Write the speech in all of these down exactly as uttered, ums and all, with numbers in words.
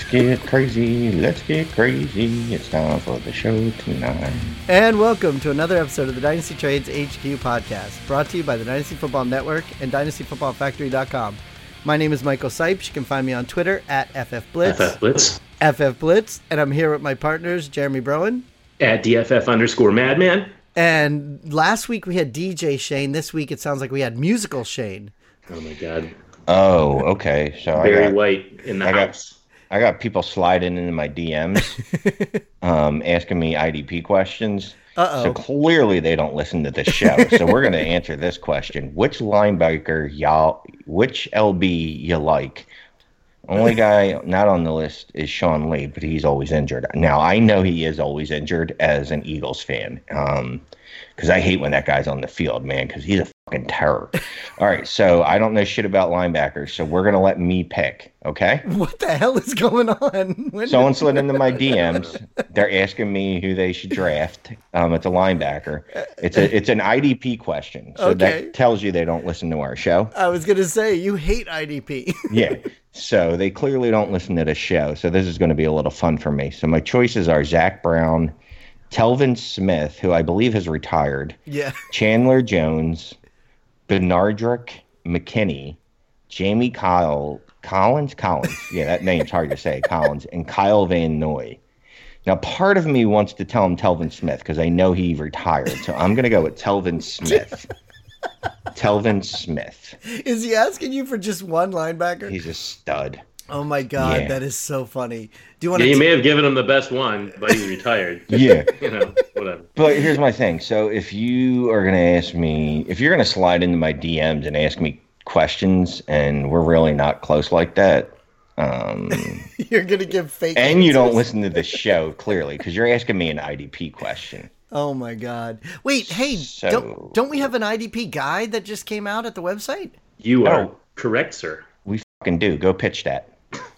get crazy, let's get crazy. It's time for the show tonight. And welcome to another episode of the Dynasty Trades H Q podcast, brought to you by the Dynasty Football Network and Dynasty Football Factory dot com. My name is Michael Sipes. You can find me on Twitter at F F Blitz. F F Blitz. F F Blitz. And I'm here with my partners, Jeremy Broen. At D F F underscore Madman. And last week we had D J Shane. This week it sounds like we had musical Shane. Oh my God. Oh, okay. So Barry I got, White in the I house. Got, I got people sliding into my D Ms, um, asking me I D P questions. Uh-oh. So clearly they don't listen to this show. So we're going to answer this question: which linebacker y'all, which L B you like? Only guy not on the list is Sean Lee, but he's always injured. Now I know he is always injured as an Eagles fan, um, because I hate when that guy's on the field, man, because he's a fucking terror. All right, so I don't know shit about linebackers, so we're gonna let me pick, okay? What the hell is going on? When Someone did... slid into my D Ms. They're asking me who they should draft. Um, it's a linebacker. It's a it's an I D P question, so okay. That tells you they don't listen to our show. I was gonna say you hate I D P. Yeah. So they clearly don't listen to the show. So this is going to be a little fun for me. So my choices are Zach Brown, Telvin Smith, who I believe has retired. Yeah. Chandler Jones, Benardrick McKinney, Jamie Kyle Collins Collins. Yeah, that name's hard to say. Collins and Kyle Van Noy. Now, part of me wants to tell him Telvin Smith because I know he retired. So I'm going to go with Telvin Smith. Telvin Smith. Is he asking you for just one linebacker? He's a stud. Oh my God, yeah. That is so funny. Do you want yeah, to? You t- may have given him the best one, but he's retired. Yeah, you know, whatever. But here's my thing. So if you are gonna ask me, if you're gonna slide into my D Ms and ask me questions, and we're really not close like that, um, you're gonna give fake. And answers. You don't listen to the show clearly because you're asking me an I D P question. Oh my God! Wait, hey, so, don't don't we have an I D P guide that just came out at the website? You are oh, correct, sir. We fucking do. Go pitch that.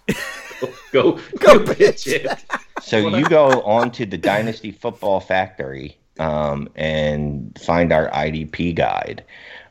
go, go go pitch it. So you go on to the Dynasty Football Factory um, and find our I D P guide.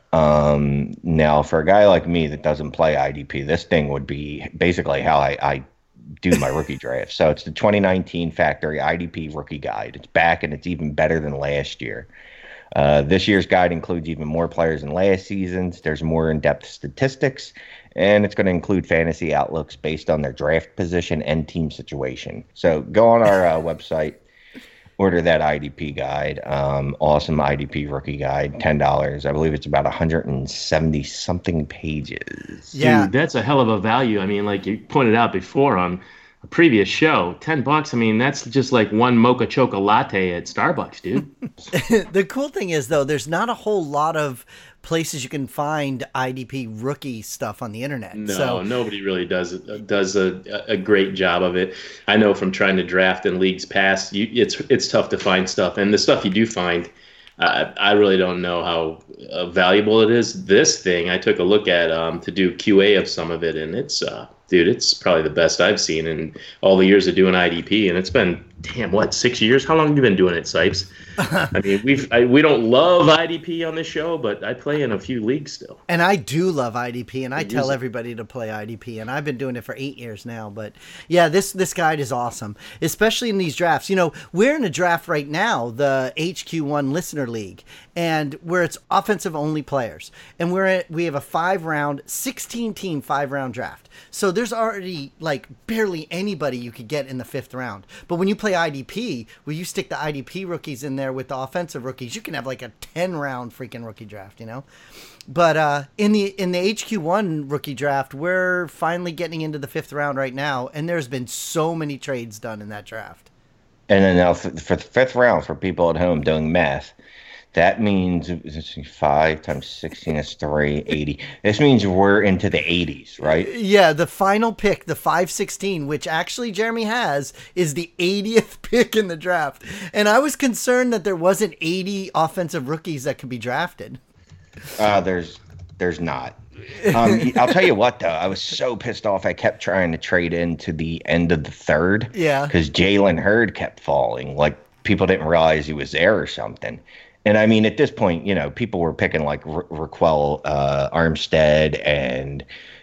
Um, now, for a guy like me that doesn't play I D P, this thing would be basically how I, I do my rookie draft. So it's the twenty nineteen Factory I D P Rookie Guide. It's back, and it's even better than last year. Uh, this year's guide includes even more players than last season's. There's more in-depth statistics, and it's going to include fantasy outlooks based on their draft position and team situation. So go on our uh, website, order that I D P guide. Um, awesome I D P rookie guide, ten dollars. I believe it's about one hundred seventy something pages. Yeah, dude, that's a hell of a value. I mean, like you pointed out before on a previous show, ten bucks. I mean, that's just like one mocha choca latte at Starbucks, dude. The cool thing is, though, there's not a whole lot of places you can find I D P rookie stuff on the internet. No, so, nobody really does does a, a great job of it. I know from trying to draft in leagues past, you, it's it's tough to find stuff, and the stuff you do find, uh, I really don't know how uh, valuable it is. This thing I took a look at um, to do Q A of some of it, and it's uh, dude, it's probably the best I've seen in all the years of doing I D P, and it's been damn what six years? How long have you been doing it, Sipes? I mean, we've I, we don't love I D P on this show, but I play in a few leagues still. And I do love I D P, and I, I tell it. everybody to play I D P, and I've been doing it for eight years now. But yeah, this this guide is awesome, especially in these drafts. You know, we're in a draft right now, the H Q one Listener League, and where it's offensive only players, and we're at, we have a five round, sixteen team five round draft. So there's already like barely anybody you could get in the fifth round. But when you play I D P, where you stick the I D P rookies in there with the offensive rookies, you can have like a ten round freaking rookie draft, you know? But uh, in the in the H Q one rookie draft, we're finally getting into the fifth round right now, and there's been so many trades done in that draft. And then now for, for the fifth round, for people at home doing math, that means five times sixteen is three, eighty. This means we're into the eighties, right? Yeah, the final pick, the five sixteen, which actually Jeremy has, is the eightieth pick in the draft. And I was concerned that there wasn't eighty offensive rookies that could be drafted. Uh, there's there's not. Um, I'll tell you what, though. I was so pissed off. I kept trying to trade into the end of the third. Yeah. Because Jalen Hurd kept falling. Like, people didn't realize he was there or something. And I mean, at this point, you know, people were picking like R- Raquel uh, Armstead and,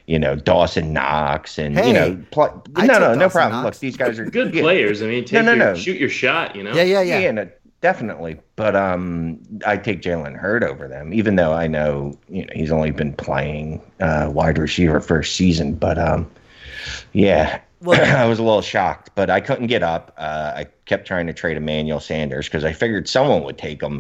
you know, Dawson Knox and, Hey, you know, pl- I no, took no, no Dawson problem. Knox. Look, these guys are Good yeah. players. I mean, take no, no, your, no. shoot your shot, you know? Yeah, yeah, yeah. Yeah, no, definitely. But um, I take Jalen Hurd over them, even though I know, you know, he's only been playing uh, wide receiver for a season. But um, yeah, Well- I was a little shocked, but I couldn't get up. Uh, I kept trying to trade Emmanuel Sanders because I figured someone would take him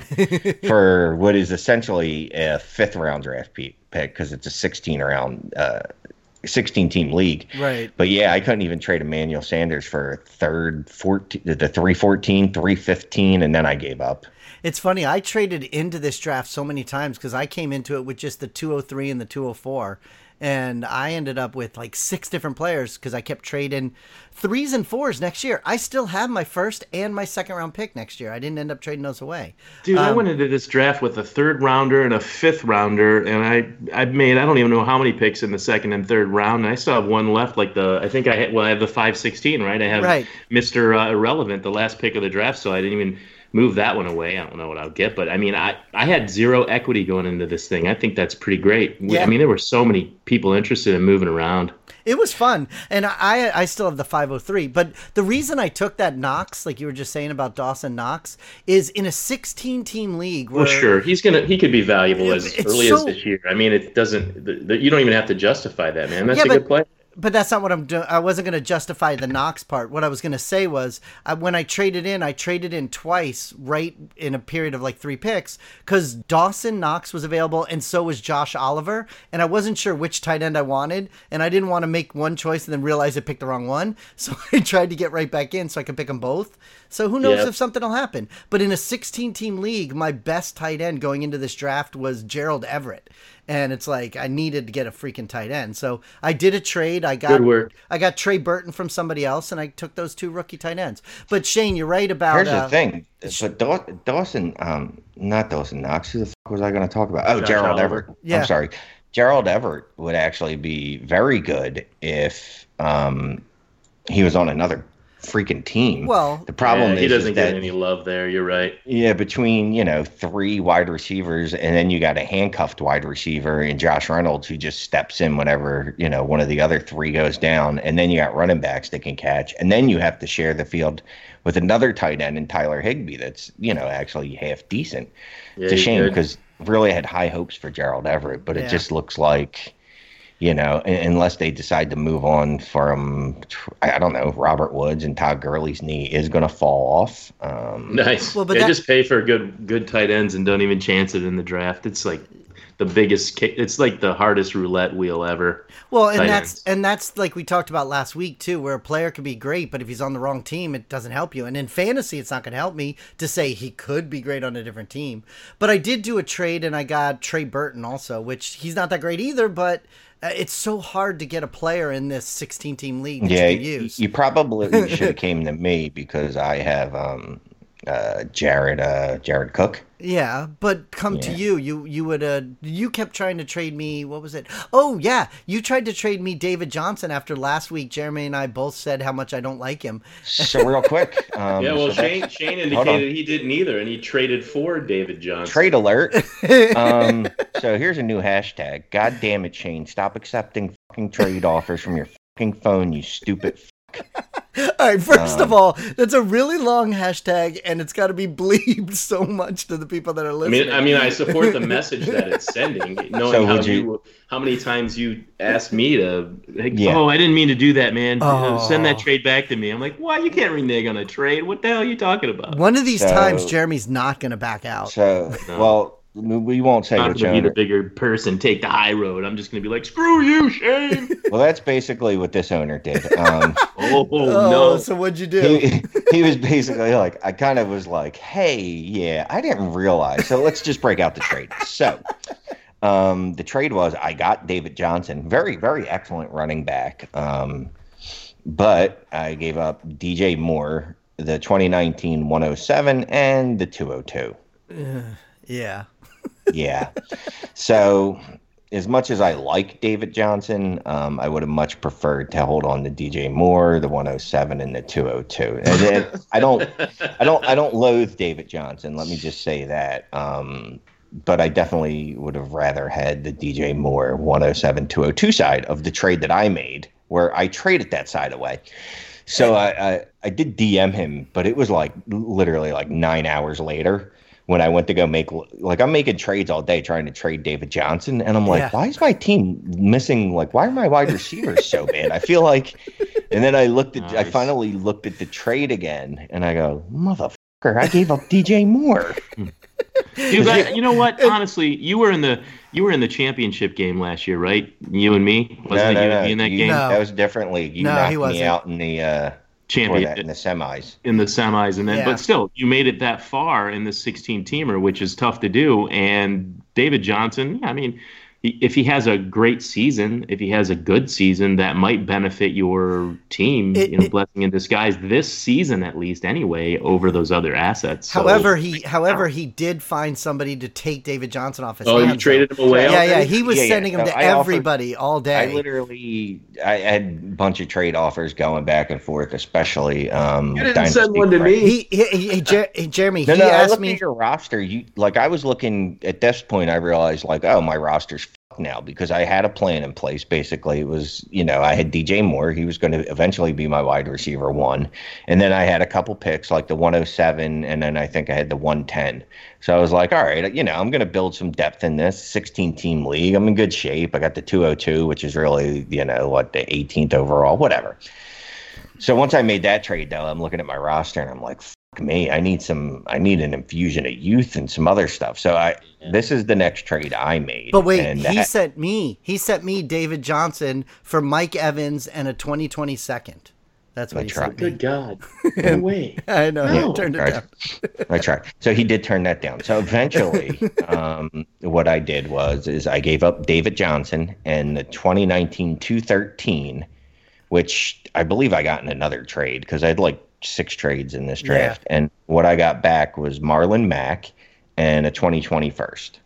for what is essentially a fifth round draft pick because it's a sixteen round, uh, sixteen team league. Right. But yeah, I couldn't even trade Emmanuel Sanders for third, fourteen, the three fourteen, three fifteen, and then I gave up. It's funny. I traded into this draft so many times because I came into it with just the two oh three and the two oh four. And I ended up with like six different players because I kept trading threes and fours next year. I still have my first and my second round pick next year. I didn't end up trading those away. Dude, I Um, went into this draft with a third rounder and a fifth rounder, and I I made I don't even know how many picks in the second and third round. And I still have one left. Like the I think I had well I have the five sixteen, right? I have Right. Mister Uh, Irrelevant, the last pick of the draft, so I didn't even move that one away. I don't know what I'll get, but I mean, I, I had zero equity going into this thing. I think that's pretty great. We- Yeah. I mean, there were so many people interested in moving around. It was fun, and I I still have the five oh three. But the reason I took that Knox, like you were just saying about Dawson Knox, is in a sixteen team league. Where, Well, sure, he's gonna he could be valuable as It's early so- as this year. I mean, it doesn't. The, the, you don't even have to justify that, man. That's Yeah, a but- good play. But that's not what I'm doing. I wasn't going to justify the Knox part. What I was going to say was I, when I traded in, I traded in twice right in a period of like three picks because Dawson Knox was available and so was Josh Oliver. And I wasn't sure which tight end I wanted. And I didn't want to make one choice and then realize I picked the wrong one. So I tried to get right back in so I could pick them both. So who knows Yeah. if something will happen. But in a sixteen team league, my best tight end going into this draft was Gerald Everett. And it's like I needed to get a freaking tight end. So I did a trade. I got Good work. I got Trey Burton from somebody else, and I took those two rookie tight ends. But Shane, you're right about. Here's uh, the thing, but Daw- Dawson, um, not Dawson Knox. Who the fuck was I going to talk about? Oh, Josh Gerald Oliver. Everett. Yeah. I'm sorry, Gerald Everett would actually be very good if um, he was on another freaking team. Well, the problem Yeah, is, he doesn't is get that any love there. You're right. yeah, between you know three wide receivers, and then you got a handcuffed wide receiver in Josh Reynolds who just steps in whenever you know one of the other three goes down, and then you got running backs that can catch, and then you have to share the field with another tight end in Tyler Higbee that's you know actually half decent. Yeah, It's a he's shame good. because really had high hopes for Gerald Everett, but Yeah. it just looks like. You know, un- unless they decide to move on from, I don't know, Robert Woods and Todd Gurley's knee is going to fall off. Um, Nice. Well, but They that- just pay for good good tight ends and don't even chance it in the draft. It's like the biggest kick. It's like the hardest roulette wheel ever. Well, and tight that's ends. and that's like we talked about last week too, where a player could be great, but if he's on the wrong team, it doesn't help you. And in fantasy, it's not going to help me to say he could be great on a different team. But I did do a trade, and I got Trey Burton also, which he's not that great either, but. Uh, it's so hard to get a player in this sixteen team league that yeah, you can you, use. you probably should have came to me because I have um, uh, Jared uh, Jared Cook. Yeah, but come to Yeah. you, you you would uh you kept trying to trade me. What was it? Oh yeah, you tried to trade me David Johnson after last week. Jeremy and I both said how much I don't like him. So real quick, um, Yeah, well, so that's- Shane Shane Hold on. indicated he didn't either, and he traded for David Johnson. Trade alert. um, so here's a new hashtag. God damn it, Shane! Stop accepting fucking trade offers from your fucking phone, you stupid. All right, first of Um, all, that's a really long hashtag, and it's got to be bleeped so much to the people that are I listening. mean, I mean, I support the message that it's sending. Knowing So how would you, you- how many times you asked me to, like, Yeah. oh, I didn't mean to do that, man. Uh, Oh. Send that trade back to me. I'm like, what? You can't renege on a trade. What the hell are you talking about? One of these So- times, Jeremy's not going to back out. So No. well, we won't say I'm not which going to be the owner. bigger person, take the high road. I'm just going to be like, screw you, Shane. Well, that's basically what this owner did. Um, oh, oh, no. so what'd you do? he, he was basically like, I kind of was like, hey, yeah, I didn't realize. So let's just break out the trade. So um, the trade was I got David Johnson, very, very excellent running back. Um, but I gave up D J Moore, the twenty nineteen one oh seven, and the two oh two. Yeah. Yeah. So as much as I like David Johnson, um, I would have much preferred to hold on to D J Moore, the one oh seven and the two oh two. And then I don't I don't I don't loathe David Johnson, let me just say that. Um, but I definitely would have rather had the D J Moore one oh seven two oh two side of the trade that I made, where I traded that side away. So I, I, I did D M him, but it was like literally like nine hours later when I went to go make, like, I'm making trades all day trying to trade David Johnson. And I'm like, yeah. why is my team missing? Like, why are my wide receivers so bad? I feel like, and then I looked at, nice. I finally looked at the trade again and I go, motherfucker, I gave up D J Moore. You, got, you know what? Honestly, you were in the you were in the championship game last year, right? You and me. Wasn't no, it no, you no. in that you, game? No. That was a different league. You no, knocked he wasn't. me out in the uh, champion that, in the semis. In the semis, and then, yeah. but still, you made it that far in the sixteen-teamer, which is tough to do. And David Johnson, yeah, I mean, if he has a great season, if he has a good season, that might benefit your team, it, you know, it, blessing in disguise this season at least anyway over those other assets. So, however, he however he did find somebody to take David Johnson off his oh, hands. Oh, you traded him away? Yeah, already? yeah, he was yeah, sending yeah. them so to I everybody offered, all day. I literally, I had a bunch of trade offers going back and forth, especially. Um, you didn't send one to me. He, he, he, he Jer- Jeremy, no, he no, I asked looked me. At your roster, you like I was looking at this point. I realized like, oh, my roster's now because I had a plan in place. Basically, it was, you know, I had D J Moore. He was going to eventually be my wide receiver one. And then I had a couple picks like the one oh seven and then I think I had the one ten. So I was like, all right, you know, I'm going to build some depth in this sixteen team league. I'm in good shape. I got the two oh two, which is really, you know, what, the eighteenth overall, whatever. So once I made that trade though, I'm looking at my roster and I'm like, me I need some I need an infusion of youth and some other stuff. So I this is the next trade I made. But wait, and he that, sent me he sent me David Johnson for Mike Evans and a twenty twenty second. That's what I he tried. sent me. Good God. No way. I know. No. He turned it I, down. I tried. So he did turn that down. So eventually um, what I did was is I gave up David Johnson and the twenty nineteen two thirteen, which I believe I got in another trade because I had like six trades in this draft. Yeah. And what I got back was Marlon Mack and a twenty twenty first.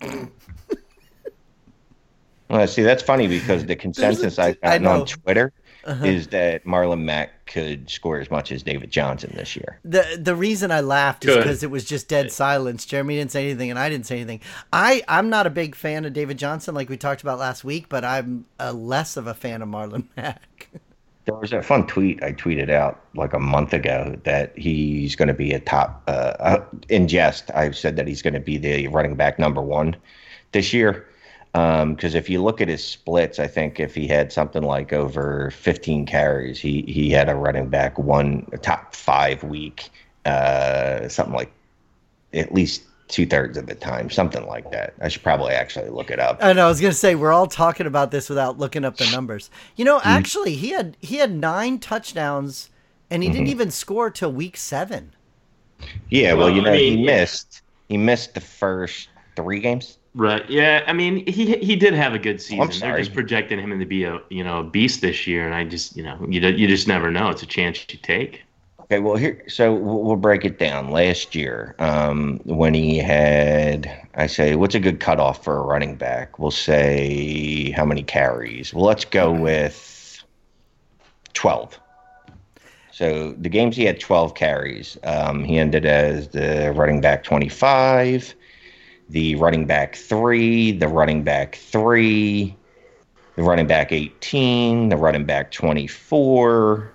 Well, see, that's funny because the consensus a, I've gotten on Twitter uh-huh. is that Marlon Mack could score as much as David Johnson this year. The the reason I laughed is because it was just dead silence. Jeremy didn't say anything and I didn't say anything. I, I'm not a big fan of David Johnson like we talked about last week, but I'm a less of a fan of Marlon Mack. There was a fun tweet I tweeted out like a month ago that he's going to be a top, uh, uh, in jest, I've said that he's going to be the running back number one this year. Because um, if you look at his splits, I think if he had something like over fifteen carries, he, he had a running back one, a top five week, uh, something like at least two thirds of the time, something like that. I should probably actually look it up. I know. I was going to say we're all talking about this without looking up the numbers. You know, actually, he had he had nine touchdowns, and he mm-hmm. didn't even score till week seven. Yeah, well, well you know, I mean, he missed he missed the first three games. Right. Yeah. I mean, he he did have a good season. They're just projecting him to be a you know a beast this year, and I just you know you you just never know. It's a chance you take. Okay, well, here, so we'll break it down. Last year, um, when he had, I say, what's a good cutoff for a running back? We'll say how many carries? Well, let's go with twelve. So the games he had twelve carries. Um, he ended as the running back twenty-five, the running back three, the running back three, the running back eighteen, the running back twenty-four,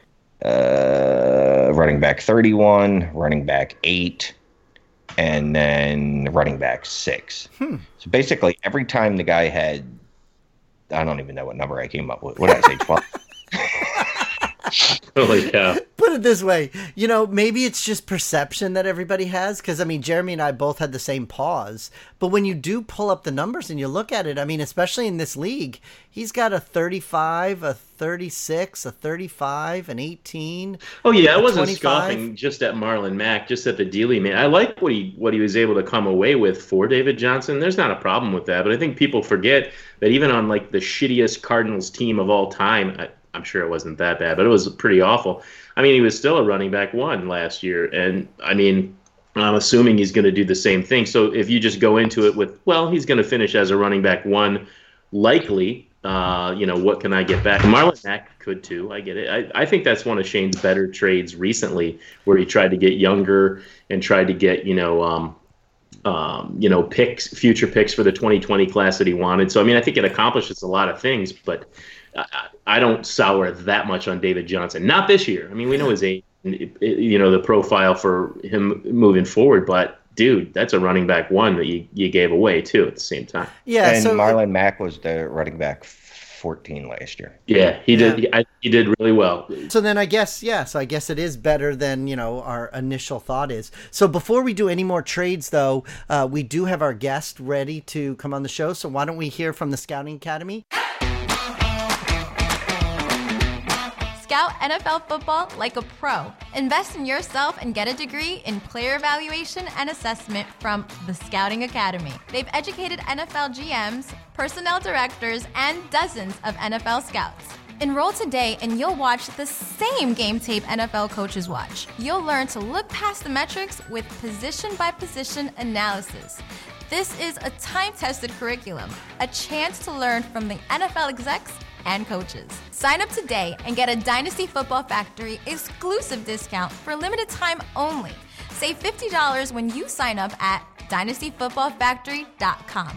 Uh, running back thirty-one, running back eight, and then running back six. Hmm. So basically, every time the guy had, I don't even know what number I came up with. What did I say, twelve? Holy cow. Put it this way, you know, maybe it's just perception that everybody has, because, I mean, Jeremy and I both had the same pause, but when you do pull up the numbers and you look at it, I mean, especially in this league, he's got a thirty-five, a thirty-six, a thirty-five, an eighteen. Oh, yeah, I wasn't scoffing just at Marlon Mack, just at the deal he made. I like what he, what he was able to come away with for David Johnson. There's not a problem with that, but I think people forget that even on, like, the shittiest Cardinals team of all time, I, I'm sure it wasn't that bad, but it was pretty awful. I mean, he was still a running back one last year, and I mean, I'm assuming he's going to do the same thing. So if you just go into it with, well, he's going to finish as a running back one, likely, uh, you know, what can I get back? Marlon Mack could too. I get it. I, I think that's one of Shane's better trades recently, where he tried to get younger and tried to get, you know, um, um, you know, picks, future picks for the twenty twenty class that he wanted. So, I mean, I think it accomplishes a lot of things, but I, I don't sour that much on David Johnson. Not this year. I mean, we know his age, you know, the profile for him moving forward, but dude, that's a running back one that you, you gave away too at the same time. Yeah. And so Marlon Mack was the running back fourteen last year. Yeah, he Yeah. did. He, I, he did really well. So then I guess, yeah, so I guess it is better than, you know, our initial thought is. So before we do any more trades, though, uh, we do have our guest ready to come on the show. So why don't we hear from the Scouting Academy? Scout N F L football like a pro. Invest in yourself and get a degree in player evaluation and assessment from the Scouting Academy. They've educated N F L G Ms, personnel directors, and dozens of N F L scouts. Enroll today and you'll watch the same game tape N F L coaches watch. You'll learn to look past the metrics with position-by-position analysis. This is a time-tested curriculum, a chance to learn from the N F L execs and coaches. Sign up today and get a Dynasty Football Factory exclusive discount for a limited time only. Save fifty dollars when you sign up at dynasty football factory dot com.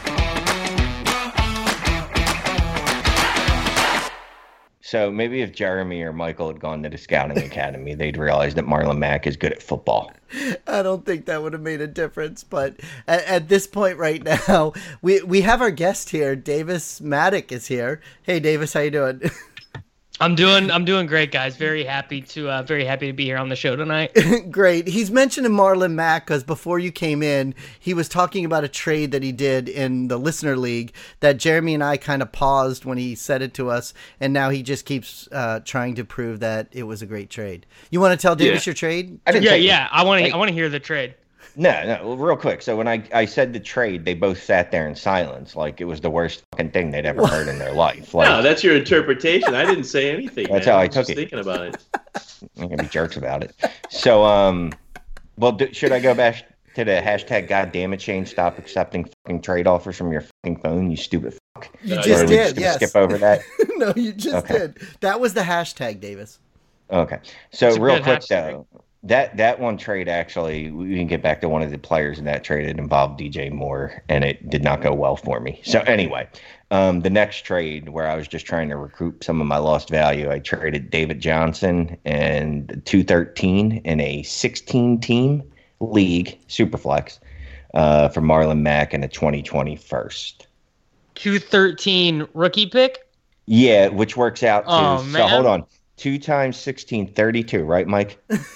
So maybe if Jeremy or Michael had gone to the Scouting Academy, they'd realize that Marlon Mack is good at football. I don't think that would have made a difference, but at, at this point right now, we we have our guest here. Davis Maddock is here. Hey, Davis, how you doing? I'm doing I'm doing great, guys. Very happy to uh, very happy to be here on the show tonight. Great. He's mentioning Marlon Mack because before you came in, he was talking about a trade that he did in the Listener League that Jeremy and I kind of paused when he said it to us, and now he just keeps uh, trying to prove that it was a great trade. You want to tell Davis Yeah. your trade? I didn't Yeah, think- yeah. I want to like- I want to hear the trade. No, no, well, real quick. So when I, I said the trade, they both sat there in silence, like it was the worst fucking thing they'd ever heard in their life. Like, No, that's your interpretation. I didn't say anything. That's man. how I was took just it. Thinking about it. I'm gonna be jerks about it. So, um, well, do, should I go back to the hashtag goddamn Shane, stop accepting fucking trade offers from your fucking phone, you stupid fuck? You Uh, just Or are we did, gonna yes. Skip over that. No, you just Okay. did. That was the hashtag, Davis. Okay. So It's a real good quick hashtag. though, that that one trade actually, we can get back to one of the players in that trade. It involved D J Moore, and it did not go well for me. So anyway, um, the next trade where I was just trying to recoup some of my lost value, I traded David Johnson and two thirteen in a sixteen team league, Superflex, uh, for Marlon Mack and a twenty twenty first. two thirteen rookie pick. Yeah, which works out to, Oh, so man. hold on, two times sixteen, thirty-two, right, Mike?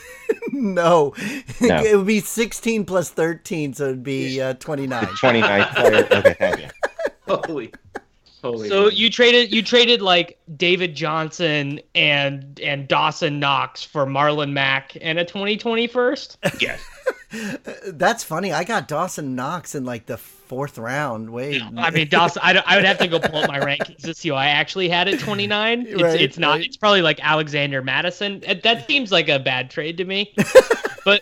No. No. It would be sixteen plus thirteen, so it'd be uh, twenty-nine. twenty-ninth player. Okay, thank you. Holy, holy. So man. you traded you traded like David Johnson and and Dawson Knox for Marlon Mack and a twenty twenty first. Yes. That's funny. I got Dawson Knox in like the fourth round. Wait. I mean, Dawson. I, don't- I would have to go pull up my rankings to see who I actually had at twenty-nine. It's, Right, it's not. right. It's probably like Alexander Madison. That- That seems like a bad trade to me. But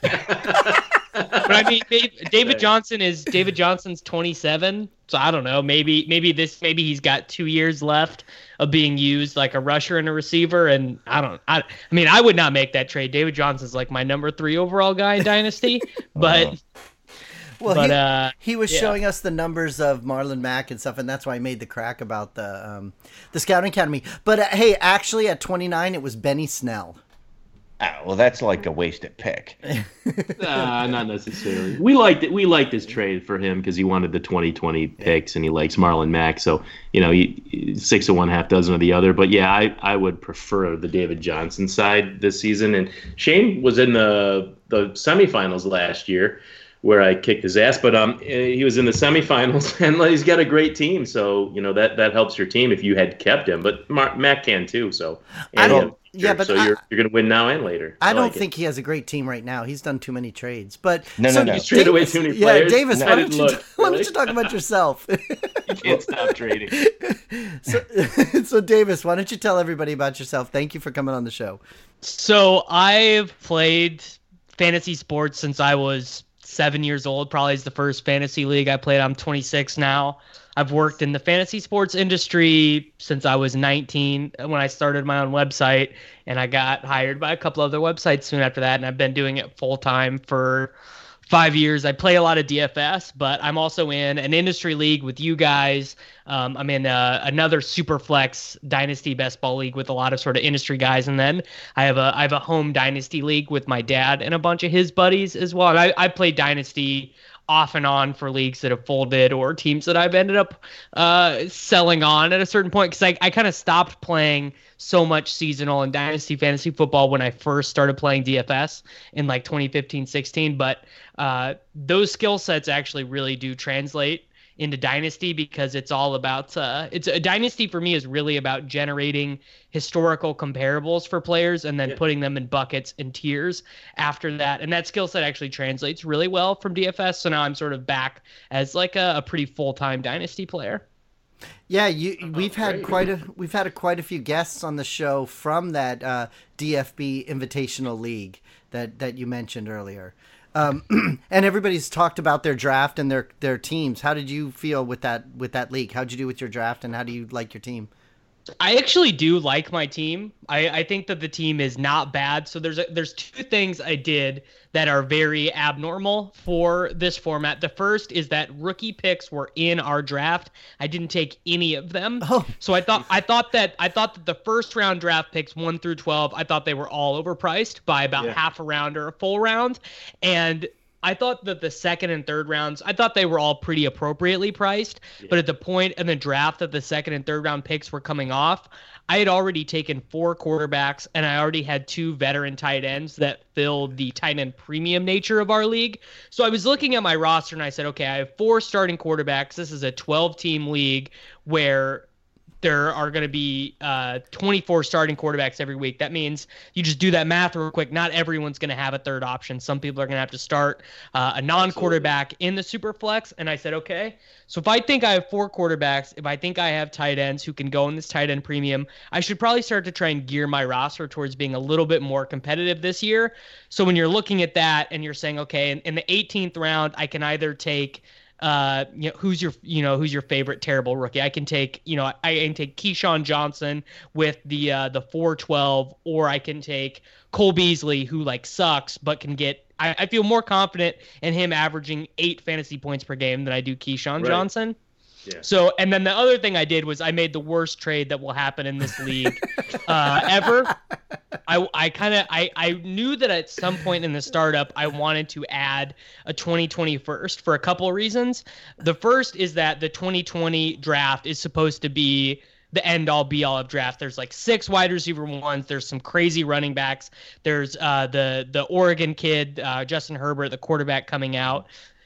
but I mean, Dave- David Johnson is David Johnson's twenty-seven. So I don't know. Maybe maybe this maybe he's got two years left of being used like a rusher and a receiver. And I don't. I, I mean, I would not make that trade. David Johnson's like my number three overall guy in Dynasty. But Well, but he, uh, he was yeah. showing us the numbers of Marlon Mack and stuff, and that's why I made the crack about the um, the Scouting Academy. But uh, hey, actually, at twenty-nine, it was Benny Snell. Ah, well, that's like a wasted pick. Uh, not necessarily. We liked it. We liked this trade for him because he wanted the twenty twenty picks and he likes Marlon Mack. So you know, he, six of one, half dozen of the other. But yeah, I, I would prefer the David Johnson side this season. And Shane was in the the semifinals last year, where I kicked his ass. But um, he was in the semifinals, and he's got a great team. So you know that that helps your team if you had kept him. But Mar- Matt can too. So I and don't- he has- yeah, but so I- you're you're gonna win now and later. I don't like it. think he has a great team right now. He's done too many trades. But No, no, so no. He's traded away Davis- too many Yeah, players. Davis, No, why I don't, didn't you, look, why don't really. you talk about yourself? You can't stop trading. so, so, Davis, why don't you tell everybody about yourself? Thank you for coming on the show. So I've played fantasy sports since I was seven years old. Probably is the first fantasy league I played. I'm twenty-six now. I've worked in the fantasy sports industry since I was nineteen when I started my own website, and I got hired by a couple other websites soon after that, and I've been doing it full time for five years. I play a lot of D F S, but I'm also in an industry league with you guys. Um, I'm in uh, another Superflex Dynasty Best Ball league with a lot of sort of industry guys, and then I have a I have a home Dynasty league with my dad and a bunch of his buddies as well. And I I play Dynasty off and on for leagues that have folded or teams that I've ended up uh, selling on at a certain point, because I, I kind of stopped playing so much seasonal and Dynasty fantasy football when I first started playing D F S in like twenty fifteen sixteen. But uh, those skill sets actually really do translate into Dynasty, because it's all about uh, it's a Dynasty for me is really about generating historical comparables for players and then yeah. putting them in buckets and tiers after that. And that skill set actually translates really well from D F S. So now I'm sort of back as like a, a pretty full-time Dynasty player. Yeah, you we've had quite a we've had a, quite a few guests on the show from that uh, D F B Invitational League that that you mentioned earlier. Um, and everybody's talked about their draft and their, their teams. How did you feel with that with that league? How'd you do with your draft, and how do you like your team? I actually do like my team. I, I think that the team is not bad. So there's a, there's two things I did that are very abnormal for this format. The first is that rookie picks were in our draft. I didn't take any of them. Oh. So I thought I thought that I thought that the first round draft picks one through twelve, I thought they were all overpriced by about yeah. half a round or a full round. And I thought that the second and third rounds, I thought they were all pretty appropriately priced. Yeah. But at the point in the draft that the second and third round picks were coming off, I had already taken four quarterbacks, and I already had two veteran tight ends that filled the tight end premium nature of our league. So I was looking at my roster, and I said, okay, I have four starting quarterbacks. This is a twelve-team league where there are going to be uh, twenty-four starting quarterbacks every week. That means you just do that math real quick. Not everyone's going to have a third option. Some people are going to have to start uh, a non-quarterback in the super flex. And I said, okay, so if I think I have four quarterbacks, if I think I have tight ends who can go in this tight end premium, I should probably start to try and gear my roster towards being a little bit more competitive this year. So when you're looking at that and you're saying, okay, in, in the eighteenth round, I can either take Uh, you know, who's your, you know, who's your favorite terrible rookie? I can take, you know, I can take Keyshawn Johnson with the uh, the four twelve, or I can take Cole Beasley, who like sucks but can get. I, I feel more confident in him averaging eight fantasy points per game than I do Keyshawn right. Johnson. Yeah. So, and then the other thing I did was I made the worst trade that will happen in this league uh, ever. I, I kind of I, I knew that at some point in the startup I wanted to add a twenty twenty first for a couple of reasons. The first is that the twenty twenty draft is supposed to be the end all be all of draft. There's like six wide receiver ones. There's some crazy running backs. There's uh, the the Oregon kid, uh, Justin Herbert, the quarterback coming out.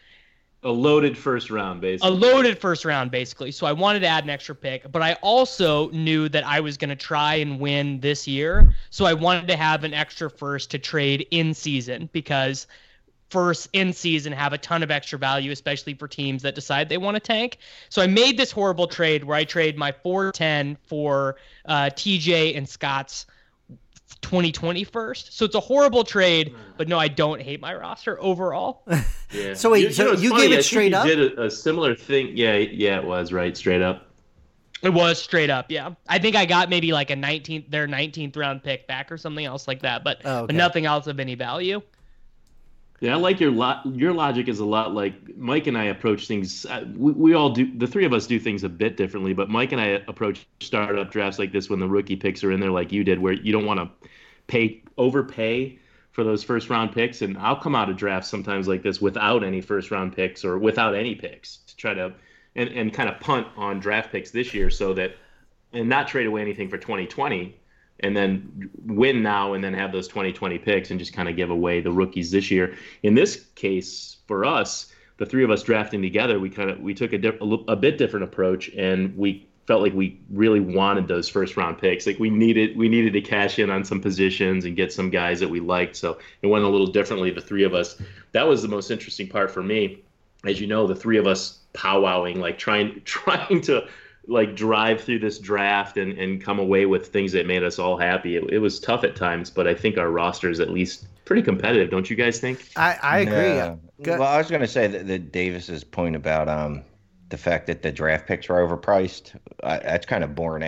A loaded first round, basically. A loaded first round, basically. So I wanted to add an extra pick, but I also knew that I was going to try and win this year. So I wanted to have an extra first to trade in season, because first in season have a ton of extra value, especially for teams that decide they want to tank. So I made this horrible trade where I trade my four ten for uh, T J and Scott's twenty twenty first. So it's a horrible trade, but no, I don't hate my roster overall. Yeah. So wait, you, so you, you gave it straight you up? Did a, a similar thing. Yeah, yeah, it was right, straight up. It was straight up, yeah. I think I got maybe like a nineteenth, their nineteenth round pick back or something else like that, but, oh, okay. but nothing else of any value. Yeah, I like your lo- your logic is a lot like Mike and I approach things. Uh, we, we all do. The three of us do things a bit differently, but Mike and I approach startup drafts like this when the rookie picks are in there, like you did, where you don't want to pay overpay for those first round picks. And I'll come out of drafts sometimes like this without any first round picks or without any picks to try to and, and kind of punt on draft picks this year, so that and not trade away anything for twenty twenty. And then win now and then have those twenty twenty picks and just kind of give away the rookies this year. In this case, for us, the three of us drafting together, we kind of we took a, diff, a, a bit different approach, and we felt like we really wanted those first round picks. Like we needed we needed to cash in on some positions and get some guys that we liked. So it went a little differently, the three of us. That was the most interesting part for me. As you know, the three of us powwowing, like trying trying to like drive through this draft and, and come away with things that made us all happy. It, it was tough at times, but I think our roster is at least pretty competitive. Don't you guys think? I, I agree. Yeah. Well, I was going to say that, that Davis's point about um, the fact that the draft picks were overpriced, I, that's kind of borne out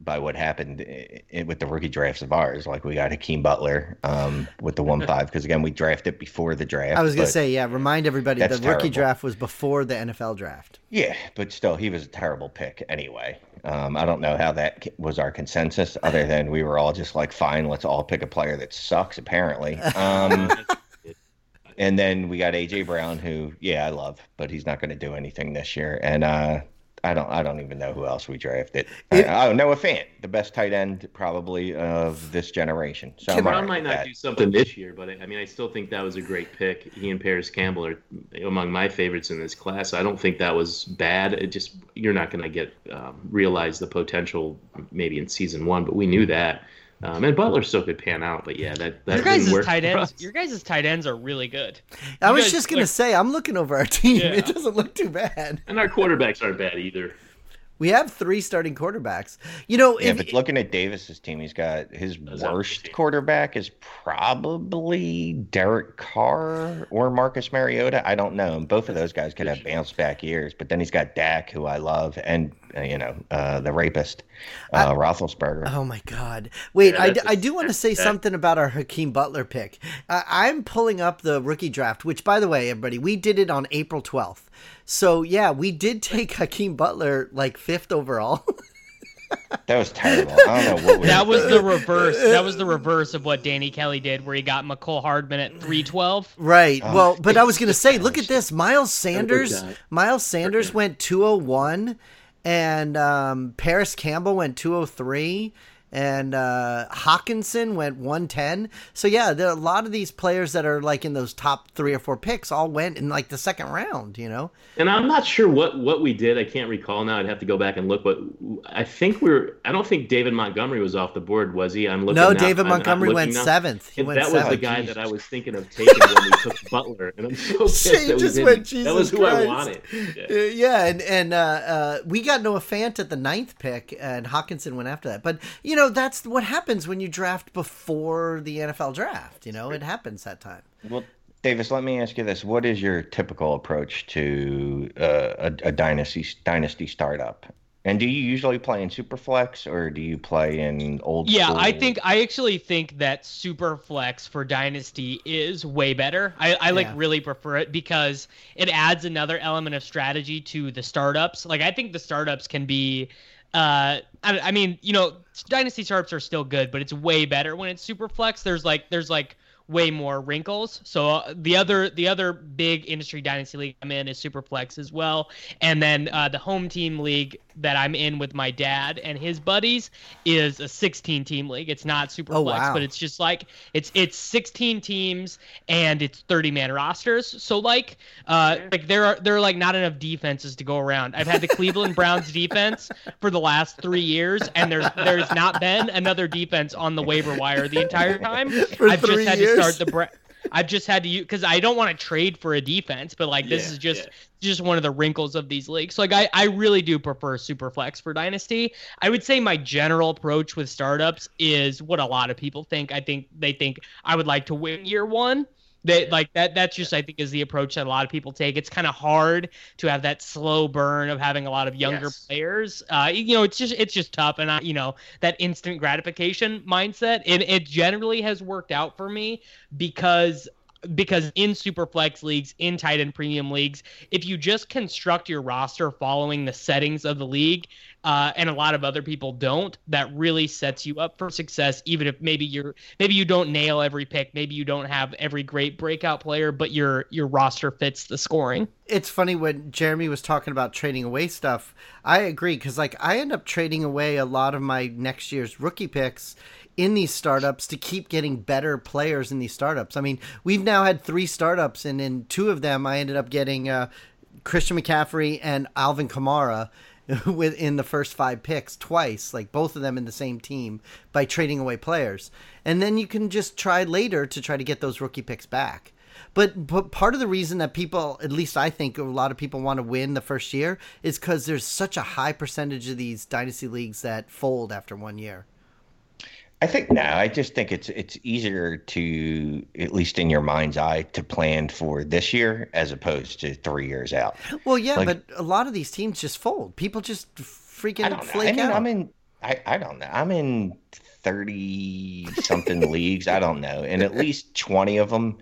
by what happened i- with the rookie drafts of ours. Like we got Hakeem Butler um, with the one five because again we drafted before the draft. I was gonna but- say, yeah. Remind everybody the That's rookie terrible. draft was before the N F L draft. Yeah, but still, he was a terrible pick anyway. Um, I don't know how that c- was our consensus, other than we were all just like, fine, let's all pick a player that sucks, apparently. Um, and then we got A J Brown, who, yeah, I love, but he's not going to do anything this year. And uh, I don't, I don't even know who else we drafted. It- I, oh, Noah Fant, the best tight end probably of this generation. So I'm all Brown right might with not that. do something this year, but I mean, I still think that was a great pick. He and Paris Campbell are among my favorites in this class. I don't think that was bad. It just you're not going to get um, realize the potential maybe in season one, but we knew that. Um, and Butler still could pan out, but yeah, that that Your guys' didn't work tight for ends, us. your guys' tight ends are really good. I You was guys, just gonna like- say, I'm looking over our team. Yeah. It doesn't look too bad. And our quarterbacks aren't bad either. We have three starting quarterbacks. You know, Yeah, if, but looking at Davis's team, he's got his Does have a worst team. quarterback is probably Derek Carr or Marcus Mariota. I don't know. Both of those guys could have bounce back years, but then he's got Dak, who I love, and uh, you know uh, the rapist, uh, Roethlisberger. Oh my God! Wait, Yeah, I, that's d- I a- do want to that's say that- something about our Hakeem Butler pick. Uh, I'm pulling up the rookie draft, which, by the way, everybody, we did it on April twelfth. So yeah, we did take Hakeem Butler like fifth overall. That was terrible. I don't know what we That was the reverse. That was the reverse of what Danny Kelly did, where he got McCole Hardman at three twelve. Right. Oh, well, but I was going to say, look at this. Miles Sanders. guy. Miles Sanders went two oh one, and um, Paris Campbell went two oh three, and uh, Hawkinson went one ten. So yeah, there are a lot of these players that are like in those top three or four picks all went in like the second round. You know. And I'm not sure what, what we did. I can't recall now. I'd have to go back and look. But I think we're. I don't think David Montgomery was off the board, was he? I'm looking. No, now. David I'm- I'm Montgomery went looking now. seventh. He And went that was the seventh. guy that I was thinking of taking when we took Butler, and I'm so pissed She that we just didn't. went, that was Jesus who I Christ. wanted. Uh, Yeah. Yeah, and and uh, uh, we got Noah Fant at the ninth pick, and Hawkinson went after that. But you know, that's what happens when you draft before the N F L draft. You know, it happens that time. Well, Davis, let me ask you this: what is your typical approach to uh, a, a dynasty dynasty startup? And do you usually play in Superflex or do you play in old? Yeah, school? I think I actually think that Superflex for Dynasty is way better. I, I like Yeah. really prefer it because it adds another element of strategy to the startups. Like I think the startups can be uh I, I mean, you know, Dynasty startups are still good, but it's way better when it's Superflex. There's like there's like way more wrinkles. So uh, the other the other big industry dynasty league I'm in is Superflex as well, and then uh, the home team league that I'm in with my dad and his buddies is a sixteen team league. It's not Superflex, Oh, wow. but it's just like it's it's sixteen teams and it's thirty man rosters. So like uh like there are there are like not enough defenses to go around. I've had the Cleveland Browns defense for the last three years, and there's there's not been another defense on the waiver wire the entire time. For I've three just had years? to start the Bra- I've just had to use because I don't want to trade for a defense, but like this Yeah, is just yeah. just one of the wrinkles of these leagues. So like I, I really do prefer Superflex for Dynasty. I would say my general approach with startups is what a lot of people think. I think they think I would like to win year one. They like that that's just I think is the approach that a lot of people take. It's kind of hard to have that slow burn of having a lot of younger Yes. players. Uh you know, it's just it's just tough, and I, you know, that instant gratification mindset. And it generally has worked out for me because because in Superflex leagues, in tight end premium leagues, if you just construct your roster following the settings of the league, uh, and a lot of other people don't, that really sets you up for success. Even if maybe you're maybe you don't nail every pick, maybe you don't have every great breakout player, but your your roster fits the scoring. It's funny when Jeremy was talking about trading away stuff. I agree because like I end up trading away a lot of my next year's rookie picks in these startups to keep getting better players in these startups. I mean, we've now had three startups, and in two of them, I ended up getting uh, Christian McCaffrey and Alvin Kamara within the first five picks twice, like both of them in the same team by trading away players. And then you can just try later to try to get those rookie picks back. But, but part of the reason that people, at least I think a lot of people want to win the first year is because there's such a high percentage of these dynasty leagues that fold after one year. I think no. I just think it's it's easier to, at least in your mind's eye, to plan for this year as opposed to three years out. Well, yeah, Like- but a lot of these teams just fold. People just freaking I don't know. flake I mean, out. I'm in I, I don't know. I'm in thirty something leagues. I don't know. And at least twenty of them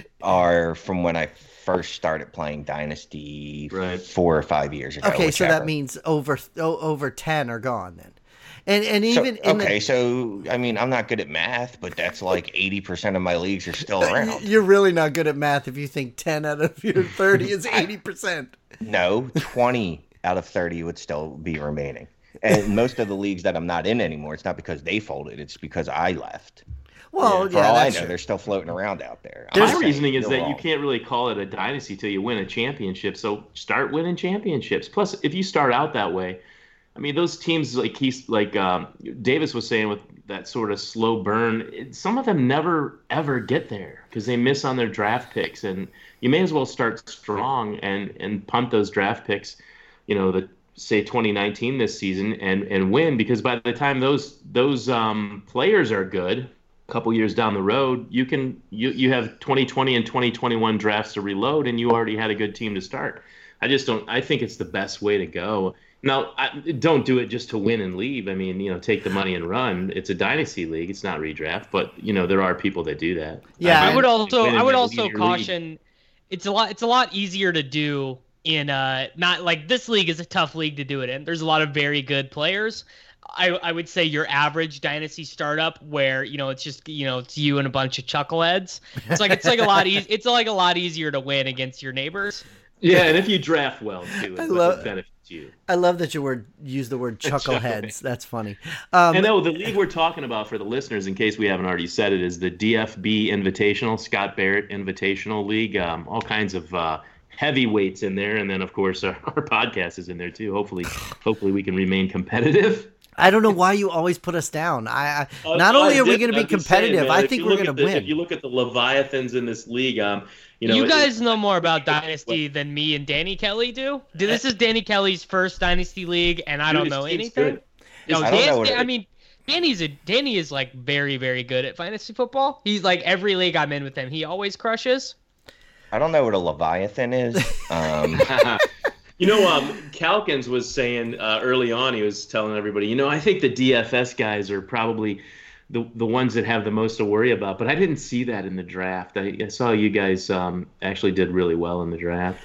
are from when I first started playing Dynasty right. four or five years ago. Okay, whichever. so that means over oh, over ten are gone then. And and even so, in okay, the, so I mean, I'm not good at math, but that's like eighty percent of my leagues are still around. You're really not good at math if you think ten out of your thirty is eighty percent. No, twenty out of thirty would still be remaining. And most of the leagues that I'm not in anymore, it's not because they folded, it's because I left. Well, yeah, for yeah, all I that's know, true. they're still floating around out there. My I'm reasoning is that wrong. you can't really call it a dynasty till you win a championship. So start winning championships. Plus, if you start out that way, I mean, those teams like he's like um, Davis was saying with that sort of slow burn, it, some of them never ever get there because they miss on their draft picks, and you may as well start strong and and punt those draft picks. You know, the say twenty nineteen this season and and win, because by the time those those um, players are good, a couple years down the road, you can you you have twenty twenty and twenty twenty-one drafts to reload, and you already had a good team to start. I just don't. I think it's the best way to go. Now, I, don't do it just to win and leave. I mean, you know, take the money and run. It's a dynasty league. It's not redraft, but you know, there are people that do that. Yeah, I would also win I and would lead also your caution. league. It's a lot. It's a lot easier to do in uh not like this league is a tough league to do it in. There's a lot of very good players. I I would say your average dynasty startup where you know it's just you know it's you and a bunch of chuckleheads. It's like it's like a lot easy. It's like a lot easier to win against your neighbors. Yeah, and if you draft well too, I it love- benefits you. I love that you word use the word chuckleheads. Chucklehead. That's funny. Um, And no, the league we're talking about for the listeners, in case we haven't already said it, is the D F B Invitational, Scott Barrett Invitational League. Um, all kinds of uh, heavyweights in there, and then of course our, our podcast is in there too. Hopefully, hopefully we can remain competitive. I don't know why you always put us down. I, I Uh, not no, only I are we didn't. going to be I'm just saying, competitive, man, I if think you we're look going at to the- win. If you look at the Leviathans in this league, um, you know, you it- guys know more about Dynasty than me and Danny Kelly do. Dude, this is Danny Kelly's first Dynasty league, and I Dude, don't his know team's anything. good. No, I don't Dan- know what Dan- it- I mean, Danny's a Danny is like very very good at fantasy football. He's like every league I'm in with him, he always crushes. I don't know what a Leviathan is. Um, You know, um, Calkins was saying uh, early on, he was telling everybody, you know, I think the D F S guys are probably the the ones that have the most to worry about. But I didn't see that in the draft. I, I saw you guys um, actually did really well in the draft.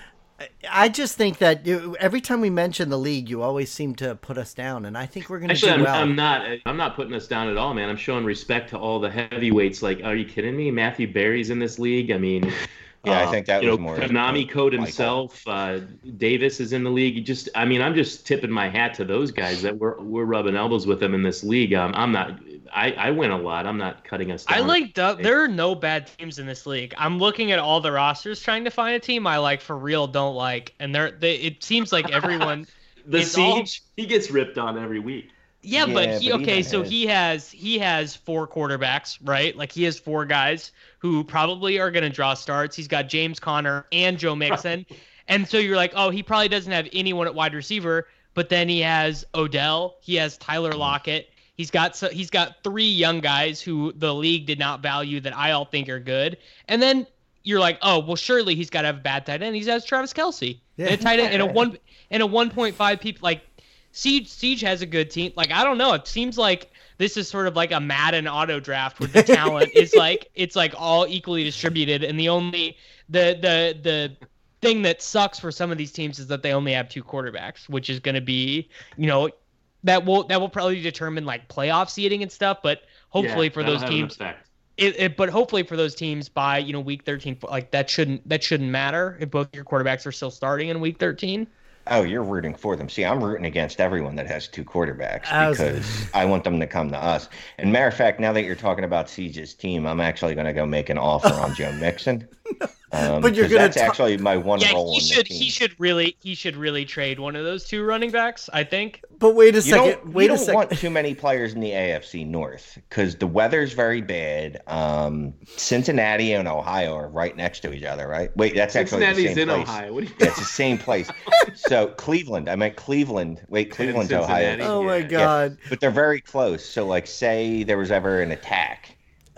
I just think that you, every time we mention the league, you always seem to put us down, and I think we're going to Actually, do I'm, well. I'm not. I'm not putting us down at all, man. I'm showing respect to all the heavyweights. Like, are you kidding me? Matthew Berry's in this league. I mean, Yeah, I uh, think that you was know, more Konami Code Michael. himself. Uh, Davis is in the league. You just, I mean, I'm just tipping my hat to those guys that we're we're rubbing elbows with them in this league. Um, I'm not. I, I win a lot. I'm not cutting us down. I like the, there are no bad teams in this league. I'm looking at all the rosters trying to find a team I like for real don't like, and there they it seems like everyone the it's all- Siege. He gets ripped on every week. Yeah, Yeah, but he but okay, even so his- he has he has four quarterbacks, right? Like he has four guys who probably are going to draw starts. He's got James Conner and Joe Mixon. And so you're like, "Oh, he probably doesn't have anyone at wide receiver." But then he has Odell, he has Tyler Lockett. He's got so he's got three young guys who the league did not value that I all think are good. And then you're like, "Oh, well surely he's got to have a bad tight end. He has Travis Kelce." Yeah. And a tight end and a one and a one point five people like Siege Siege has a good team. Like I don't know. It seems like this is sort of like a Madden auto draft where the talent is like it's like all equally distributed, and the only the the the thing that sucks for some of these teams is that they only have two quarterbacks, which is going to be you know that will that will probably determine like playoff seeding and stuff. But hopefully Yeah, for that'll those have an teams, effect. it, it but hopefully for those teams by you know week thirteen, like that shouldn't that shouldn't matter if both your quarterbacks are still starting in week thirteen. Oh, you're rooting for them. See, I'm rooting against everyone that has two quarterbacks I was- because I want them to come to us. And matter of fact, now that you're talking about Siege's team, I'm actually going to go make an offer on Joe Mixon. Um, But you're 'cause gonna that's ta- actually my one Yeah, role he in should the he team. should really he should really trade one of those two running backs, I think. But wait a You second. don't, Wait you a don't second. want too many players in the A F C North because the weather's very bad. Um, Cincinnati and Ohio are right next to each other, right? Wait, that's actually the Cincinnati's same in place. Ohio. What do you Yeah, it's the same place. So Cleveland, I meant Cleveland. Wait, Cleveland's Ohio. Cincinnati. Oh my Yeah. God. But they're very close. So, like, say there was ever an attack.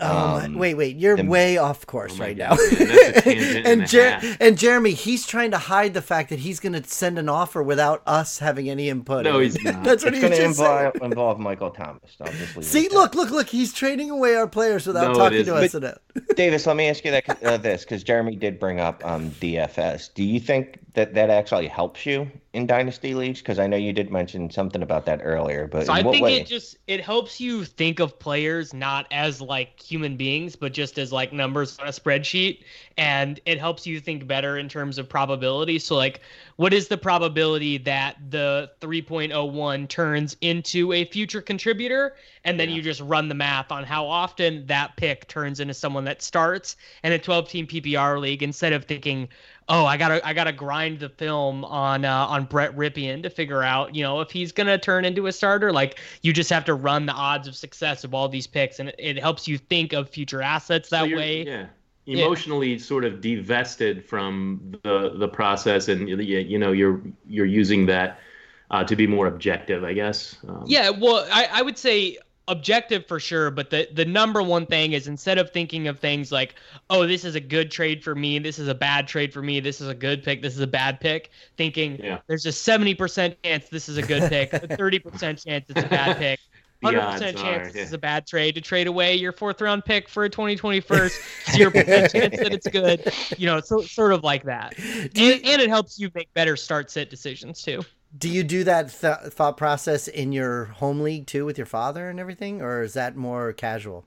Oh, Um, my, wait, wait! You're the- way off course Oh my right God, now. man, that's a tangent and and a Jer- half. and Jeremy, he's trying to hide the fact that he's going to send an offer without us having any input. No, in he's it. not. That's what It's he's going to just saying. involve, involve Michael Thomas. I'll just leave it See, at that. look, look, look! He's trading away our players without No, it talking to isn't. us. About. Davis, let me ask you that uh, this because Jeremy did bring up um, D F S. Do you think that that actually helps you in dynasty leagues? Because I know you did mention something about that earlier, but So in I what think way? it just it helps you think of players not as like human beings, but just as like numbers on a spreadsheet, and it helps you think better in terms of probability. So like, what is the probability that the three point oh one turns into a future contributor? And then Yeah. you just run the math on how often that pick turns into someone that starts in a twelve team P P R league, instead of thinking, oh, I gotta I gotta grind the film on uh, on Brett Ripien to figure out, you know, if he's gonna turn into a starter. Like, you just have to run the odds of success of all these picks, and it, it helps you think of future assets that So you're- way. Yeah. Yeah. Emotionally sort of divested from the the process, and you you know you're you're using that uh, to be more objective, I guess. Um, Yeah, well, I, I would say objective for sure, but the, the number one thing is, instead of thinking of things like, oh, this is a good trade for me, this is a bad trade for me, this is a good pick, this is a bad pick, thinking Yeah. there's a seventy percent chance this is a good pick, a thirty percent chance it's a bad pick, The one hundred percent odds chance are, this yeah. is a bad trade to trade away your fourth round pick for a twenty twenty-first, zero percent chance that it's good, you know, so, sort of like that. And, and it helps you make better start-sit decisions too. Do you do that th- thought process in your home league too with your father and everything, or is that more casual?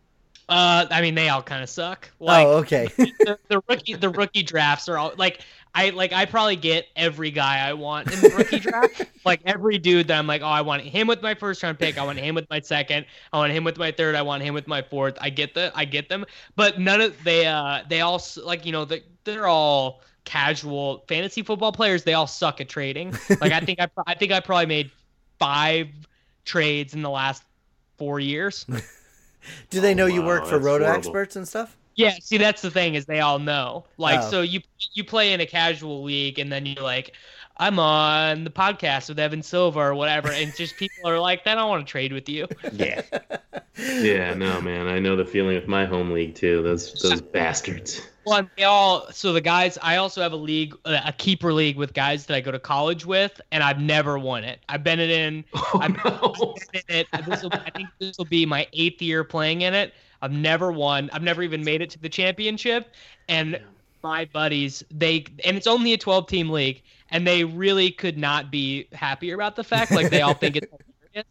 Uh, I mean, they all kind of suck. Like, oh, okay. the, the rookie the rookie drafts are all like I like I probably get every guy I want in the rookie draft. Like every dude that I'm like, oh, I want him with my first round pick, I want him with my second, I want him with my third, I want him with my fourth. I get the I get them, but none of they uh they all s- like you know they they're all casual fantasy football players. They all suck at trading. Like I think I I think I probably made five trades in the last four years. Do they know Oh, you wow, work for that's Roto horrible. Experts and stuff? Yeah, see, that's the thing is they all know. Like, Oh. so you you play in a casual league, and then you're like, I'm on the podcast with Evan Silva or whatever, and just people are like, I don't want to trade with you. Yeah. Yeah, no, man. I know the feeling with my home league too. Those those bastards. Well, and they all. So the guys, I also have a league, a keeper league with guys that I go to college with, and I've never won it. I've been in. Oh, I've, no. I've been in it. This will, I think this will be my eighth year playing in it. I've never won. I've never even made it to the championship. And my buddies, they and it's only a twelve team league, and they really could not be happier about the fact. Like they all think it's hilarious.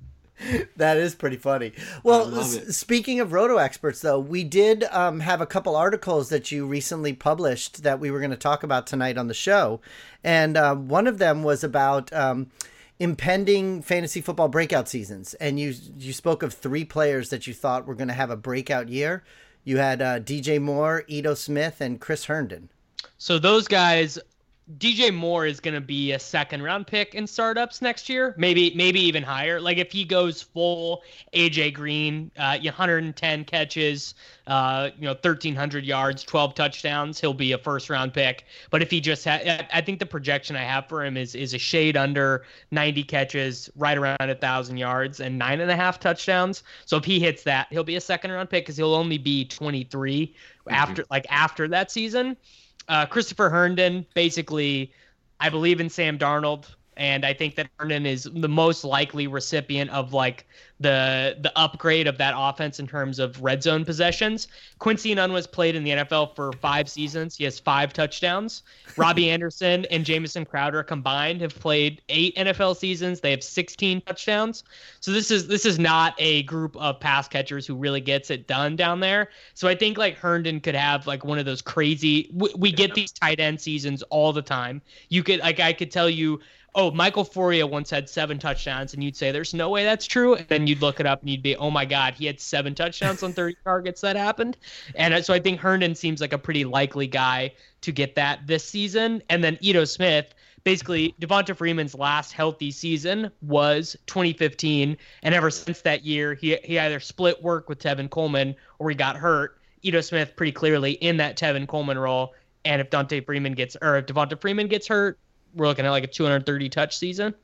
That is pretty funny. Well, I love s- it. speaking of Roto Experts, though, we did um, have a couple articles that you recently published that we were going to talk about tonight on the show. And uh, one of them was about um, impending fantasy football breakout seasons. And you you spoke of three players that you thought were going to have a breakout year. You had uh, D J Moore, Ito Smith, and Chris Herndon. So those guys, D J Moore is going to be a second round pick in startups next year, maybe maybe even higher. Like if he goes full A J Green, uh, one hundred ten catches, uh, you know, thirteen hundred yards, twelve touchdowns, he'll be a first round pick. But if he just had, I think the projection I have for him is is a shade under ninety catches, right around a thousand yards, and nine and a half touchdowns. So if he hits that, he'll be a second round pick because he'll only be twenty-three after like after that season. Uh, Christopher Herndon, basically, I believe in Sam Darnold, and I think that Herndon is the most likely recipient of like the the upgrade of that offense in terms of red zone possessions. Quincy Nunn played in the N F L for five seasons. He has five touchdowns. Robbie Anderson and Jamison Crowder combined have played eight N F L seasons. They have sixteen touchdowns. So this is this is not a group of pass catchers who really gets it done down there. So I think like Herndon could have like one of those crazy. We, we get these tight end seasons all the time. You could like I could tell you, oh, Michael Foria once had seven touchdowns, and you'd say, there's no way that's true. And then you'd look it up and you'd be, oh my God, he had seven touchdowns on thirty targets. That happened. And so I think Herndon seems like a pretty likely guy to get that this season. And then Ito Smith, basically Devonta Freeman's last healthy season was twenty fifteen. And ever since that year, he, he either split work with Tevin Coleman or he got hurt. Ito Smith pretty clearly in that Tevin Coleman role. And if Dante Freeman gets, or if Devonta Freeman gets hurt, we're looking at like a two hundred thirty touch season.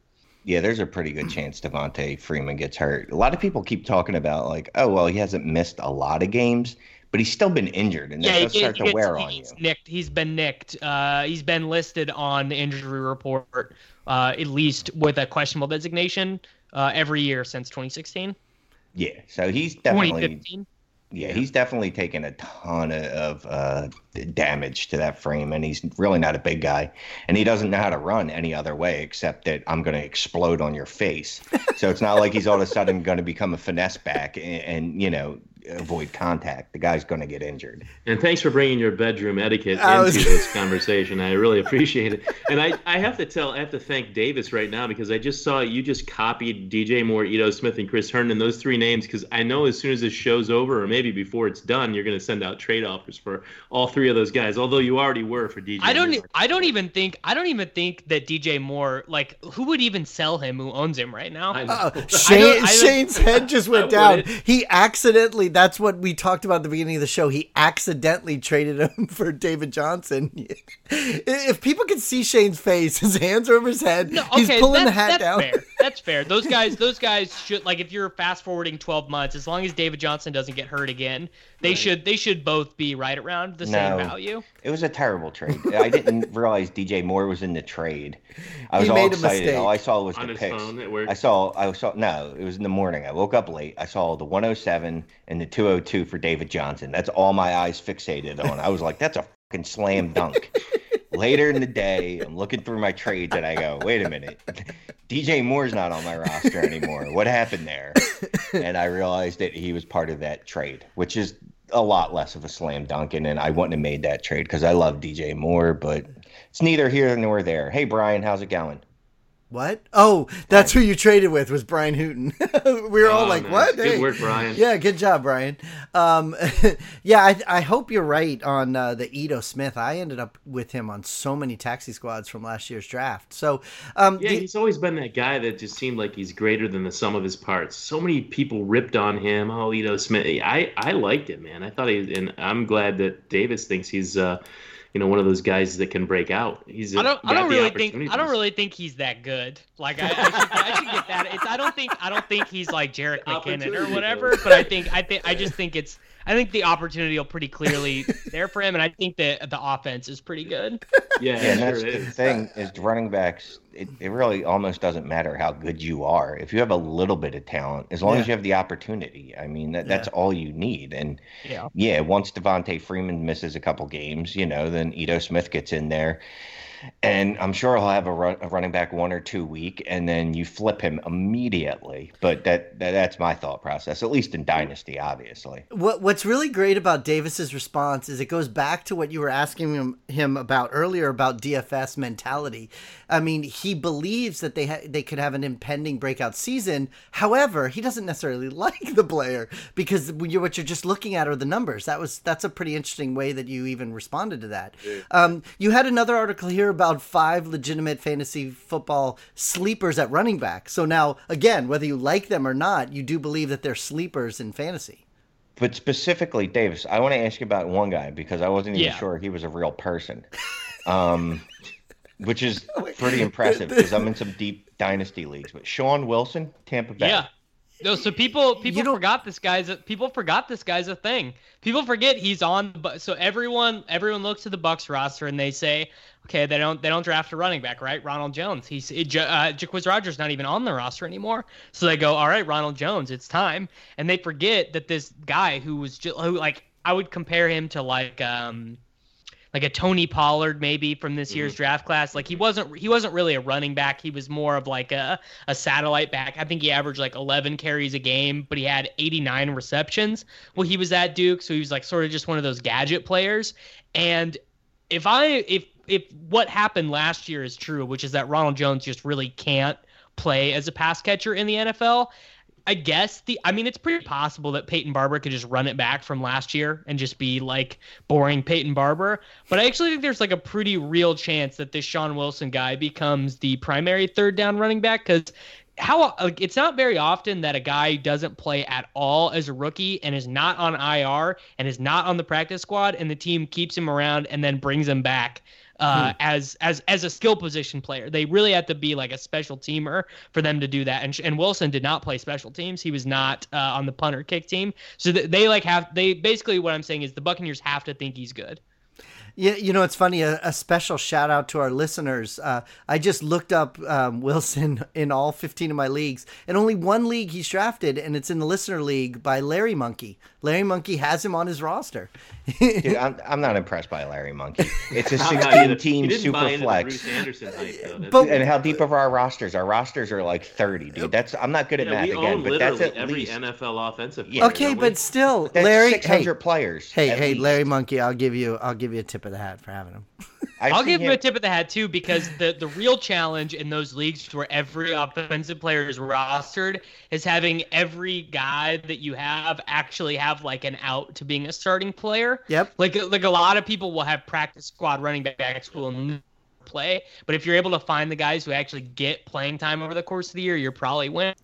Yeah, there's a pretty good chance Devontae Freeman gets hurt. A lot of people keep talking about like, oh well, he hasn't missed a lot of games, but he's still been injured, and that Yeah, does he, start he to gets- wear on you. he's nicked. He's been nicked. Uh, he's been listed on the injury report, uh, at least with a questionable designation, uh, every year since twenty sixteen. Yeah, so he's definitely twenty fifteen. yeah, he's definitely taken a ton of, of uh, damage to that frame, and he's really not a big guy, and he doesn't know how to run any other way except that I'm going to explode on your face. So it's not like he's all of a sudden going to become a finesse back and, and you know avoid contact. The guy's going to get injured. And thanks for bringing your bedroom etiquette I into was- this conversation. I really appreciate it. And I, I have to tell, I have to thank Davis right now because I just saw you just copied D J Moore, Ito Smith, and Chris Herndon, those three names, because I know as soon as this show's over, or maybe before it's done, you're going to send out trade offers for all three of those guys. Although you already were for D J. I don't. Moore. I don't even think. I don't even think that D J Moore. Like, who would even sell him? Who owns him right now? I know. Uh, I Shane, don't- I don't- Shane's head just went I down. wouldn't. He accidentally, that's what we talked about at the beginning of the show. He accidentally traded him for David Johnson. If people could see Shane's face, his hands are over his head. No, He's okay, pulling that's, the hat that's down. fair. That's fair. Those guys, those guys should, like, if you're fast forwarding twelve months, as long as David Johnson doesn't get hurt again, they Right. should, they should both be right around the No. same value. It was a terrible trade. I didn't realize D J Moore was in the trade. I was He all made a excited. mistake. All I saw was On the his picks. phone at work? I saw. I saw. No, it was in the morning. I woke up late. I saw the one oh seven and the two oh two for David Johnson. That's all my eyes fixated on. I was like, that's a fucking slam dunk. Later in the day, I'm looking through my trades and I go, wait a minute. D J Moore's not on my roster anymore. What happened there? And I realized that he was part of that trade, which is a lot less of a slam dunk. And then I wouldn't have made that trade because I love D J Moore, but it's neither here nor there. Hey, Brian, how's it going? What? Oh, that's who you traded with was Brian Hooton. We were all Oh, like, nice. what? Good Hey. work, Brian. Yeah, good job, Brian. Um, yeah, I, I hope you're right on uh, the Ito Smith. I ended up with him on so many taxi squads from last year's draft. So, um, Yeah, the- he's always been that guy that just seemed like he's greater than the sum of his parts. So many people ripped on him. Oh, Ito Smith. I, I liked it, man. I thought he, and I'm glad that Davis thinks he's, uh, you know, one of those guys that can break out. He's. I don't. I got don't the really think. I opportunities. don't really think he's that good. Like I, I, should, I should get that. It's. I don't think. I don't think he's like Jerick McKinnon or Opportunity, whatever. though. But I think. I think. I just think it's. I think the opportunity will pretty clearly there for him, and I think that the offense is pretty good. Yeah, Yeah, and sure that's it the is. thing is running backs. It, it really almost doesn't matter how good you are if you have a little bit of talent, as long as Yeah. you have the opportunity. I mean, that, that's Yeah. all you need. And Yeah. yeah, once Devontae Freeman misses a couple games, you know, then Ito Smith gets in there, and I'm sure he'll have a, run, a running back one or two week, and then you flip him immediately. But that, that that's my thought process, at least in Dynasty, obviously. What What's really great about Davis's response is it goes back to what you were asking him, him about earlier about D F S mentality. I mean, he believes that they ha- they could have an impending breakout season. However, he doesn't necessarily like the player because when you're, what you're just looking at are the numbers. That was that's a pretty interesting way that you even responded to that. Um, you had another article here about five legitimate fantasy football sleepers at running back. So now, again, whether you like them or not, you do believe that they're sleepers in fantasy. But specifically, Davis, I want to ask you about one guy because I wasn't even Yeah. sure he was a real person, um, which is pretty impressive because I'm in some deep dynasty leagues. But Sean Wilson, Tampa Bay. Yeah. No, so people people don't- forgot this guy's a, people forgot this guy's a thing. People forget he's on. the Bu- So everyone everyone looks at the Bucks roster and they say, okay, they don't they don't draft a running back, right? Ronald Jones. He's it, J- uh, Jaquiz Rogers not even on the roster anymore. So they go, all right, Ronald Jones, it's time. And they forget that this guy who was just who like I would compare him to like um. like a Tony Pollard maybe from this year's draft class. Like he wasn't he wasn't really a running back. He was more of like a, a satellite back. I think he averaged like eleven carries a game, but he had eighty-nine receptions. Well, he was at Duke, so he was like sort of just one of those gadget players. And if I if if what happened last year is true, which is that Ronald Jones just really can't play as a pass catcher in the N F L, I guess the I mean it's pretty possible that Peyton Barber could just run it back from last year and just be like boring Peyton Barber. But I actually think there's like a pretty real chance that this Sean Wilson guy becomes the primary third down running back because how like it's not very often that a guy doesn't play at all as a rookie and is not on I R and is not on the practice squad and the team keeps him around and then brings him back uh, Hmm. as as as a skill position player. They really have to be like a special teamer for them to do that. And and Wilson did not play special teams. He was not uh, on the punter kick team. So th- they like have they basically what I'm saying is the Buccaneers have to think he's good. Yeah, you know, it's funny. A, a special shout out to our listeners. Uh, I just looked up um, Wilson in all fifteen of my leagues, and only one league he's drafted, and it's in the listener league by Larry Monkey. Larry Monkey has him on his roster. Dude, I'm, I'm not impressed by Larry Monkey. It's a I'm not either. sixteen team He didn't buy super into the flex. Bruce Anderson hype, though. That's- But- And how deep of our rosters? Our rosters are like thirty, dude. That's I'm not good at yeah, math we again, own but that's literally at every least N F L offensive player. Yeah. Okay, don't we? but still, that's Larry. six hundred hey, players. hey, at hey, least. Larry Monkey. I'll give you. I'll give you a tip of the hat for having him. I've I'll seen give him a tip of the hat too, because the, the real challenge in those leagues where every offensive player is rostered is having every guy that you have actually have like an out to being a starting player. Yep. Like like a lot of people will have practice squad running backs who will never play, but if you're able to find the guys who actually get playing time over the course of the year, you're probably winning.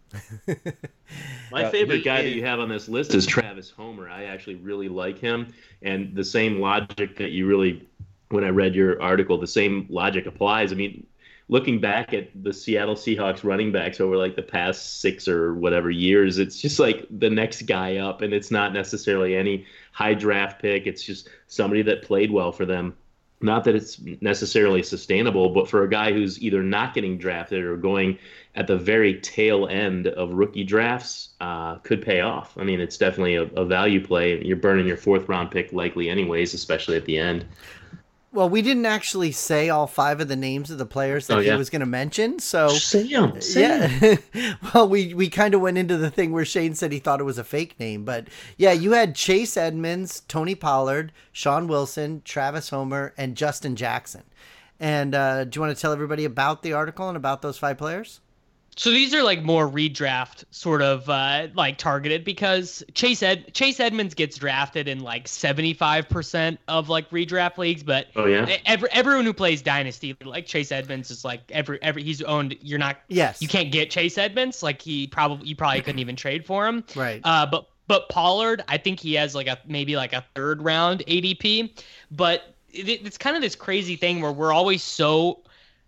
My Uh, favorite he guy that is- you have on this list is Travis Homer. I actually really like him, and the same logic that you really, when I read your article, the same logic applies. I mean, looking back at the Seattle Seahawks running backs over like the past six or whatever years, it's just like the next guy up, and it's not necessarily any high draft pick. It's just somebody that played well for them. Not that it's necessarily sustainable, but for a guy who's either not getting drafted or going at the very tail end of rookie drafts, uh, could pay off. I mean, it's definitely a, a value play. You're burning your fourth round pick likely anyways, especially at the end. Well, we didn't actually say all five of the names of the players that Oh, he yeah. was going to mention, so Sam, yeah. Well, we we kind of went into the thing where Shane said he thought it was a fake name, but yeah, you had Chase Edmonds, Tony Pollard, Sean Wilson, Travis Homer, and Justin Jackson. And uh, do you want to tell everybody about the article and about those five players? So these are like more redraft sort of uh, like targeted, because Chase Ed Chase Edmonds gets drafted in like seventy-five percent of like redraft leagues, but Oh, yeah? every, everyone who plays Dynasty, like Chase Edmonds is like every every he's owned. You're not Yes. you can't get Chase Edmonds, like he probably you probably couldn't even trade for him. Right. Uh, but but Pollard, I think he has like a maybe like a third round A D P, but it, it's kind of this crazy thing where we're always so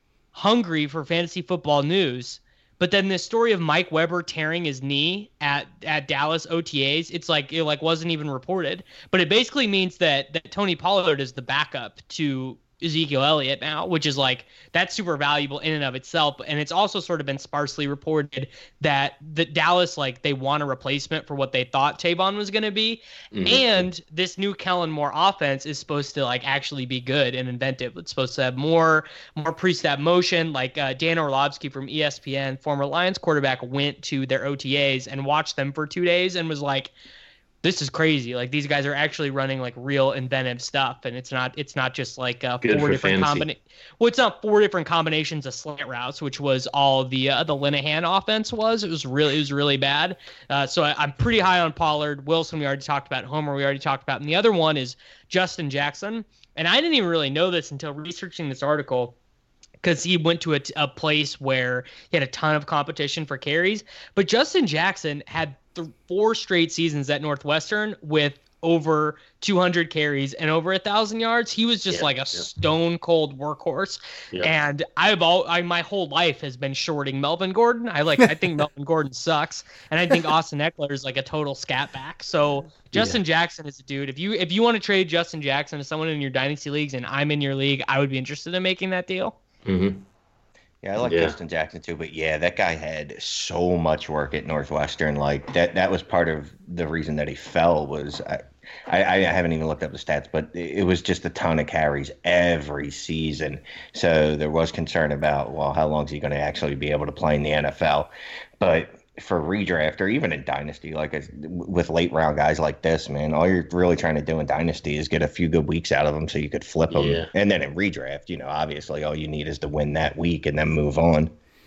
hungry for fantasy football news. But then the story of Mike Weber tearing his knee at, at Dallas O T As, it's like it like wasn't even reported. But it basically means that that Tony Pollard is the backup to Ezekiel Elliott now, which is like that's super valuable in and of itself. And it's also sort of been sparsely reported that the Dallas, like they want a replacement for what they thought Tavon was going to be. Mhm. And this new Kellen Moore offense is supposed to like actually be good and inventive. It's supposed to have more more pre-snap motion. Like uh, Dan Orlovsky from E S P N, former Lions quarterback, went to their O T As and watched them for two days and was like, this is crazy. Like these guys are actually running like real inventive stuff, and it's not it's not just like uh, Good four for different fantasy. combina- Well, it's not four different combinations of slant routes, which was all the uh, the Linehan offense was. It was really it was really bad. Uh, so I, I'm pretty high on Pollard. Wilson we already talked about. Homer we already talked about, and the other one is Justin Jackson. And I didn't even really know this until researching this article, because he went to a, a place where he had a ton of competition for carries. But Justin Jackson had th- four straight seasons at Northwestern with over two hundred carries and over a thousand yards. He was just Yeah, like a yeah. stone cold workhorse. Yeah. And I've all I, my whole life has been shorting Melvin Gordon. I like I think Melvin Gordon sucks, and I think Austin Eckler is like a total scat back. So Justin Jackson is a dude. If you if you want to trade Justin Jackson to someone in your dynasty leagues and I'm in your league, I would be interested in making that deal. Mm-hmm. Yeah, I like Yeah. Justin Jackson too, but yeah, that guy had so much work at Northwestern. Like that, that was part of the reason that he fell. Was I, I, I haven't even looked up the stats, but it it was just a ton of carries every season. So there was concern about, well, how long is he going to actually be able to play in the N F L? But for redraft or even in dynasty, like a, with late round guys like this, man, all you're really trying to do in dynasty is get a few good weeks out of them so you could flip them. Yeah. And then in redraft, you know, obviously all you need is to win that week and then move on.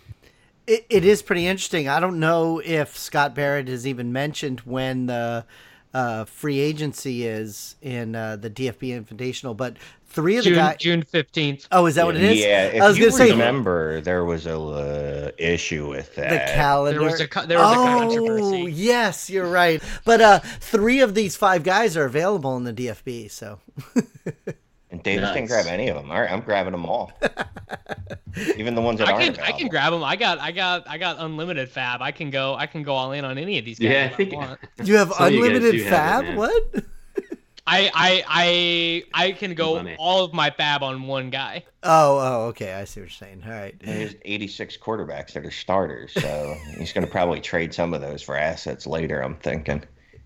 It, it is pretty interesting. I don't know if Scott Barrett has even mentioned when the uh, free agency is in uh, the D F B Invitational, but three of the June guys. June fifteenth. Oh, is that what it is? Yeah, if I was you gonna say remember, there was a uh, issue with that. the calendar. There was a co- there was a oh, controversy. yes, you're right. But uh, three of these five guys are available in the D F B. So And Davis Nice. didn't grab any of them. All right, I'm grabbing them all. Even the ones that I aren't can available. I can grab them. I got I got I got unlimited fab. I can go I can go all in on any of these guys. Yeah, I if think- want. You have Some of you guys unlimited do have it, fab? man. What? I I I I can go Money. all of my fab on one guy. Oh, oh, okay. I see what you're saying. All right. There's eighty-six quarterbacks that are starters, so he's going to probably trade some of those for assets later, I'm thinking.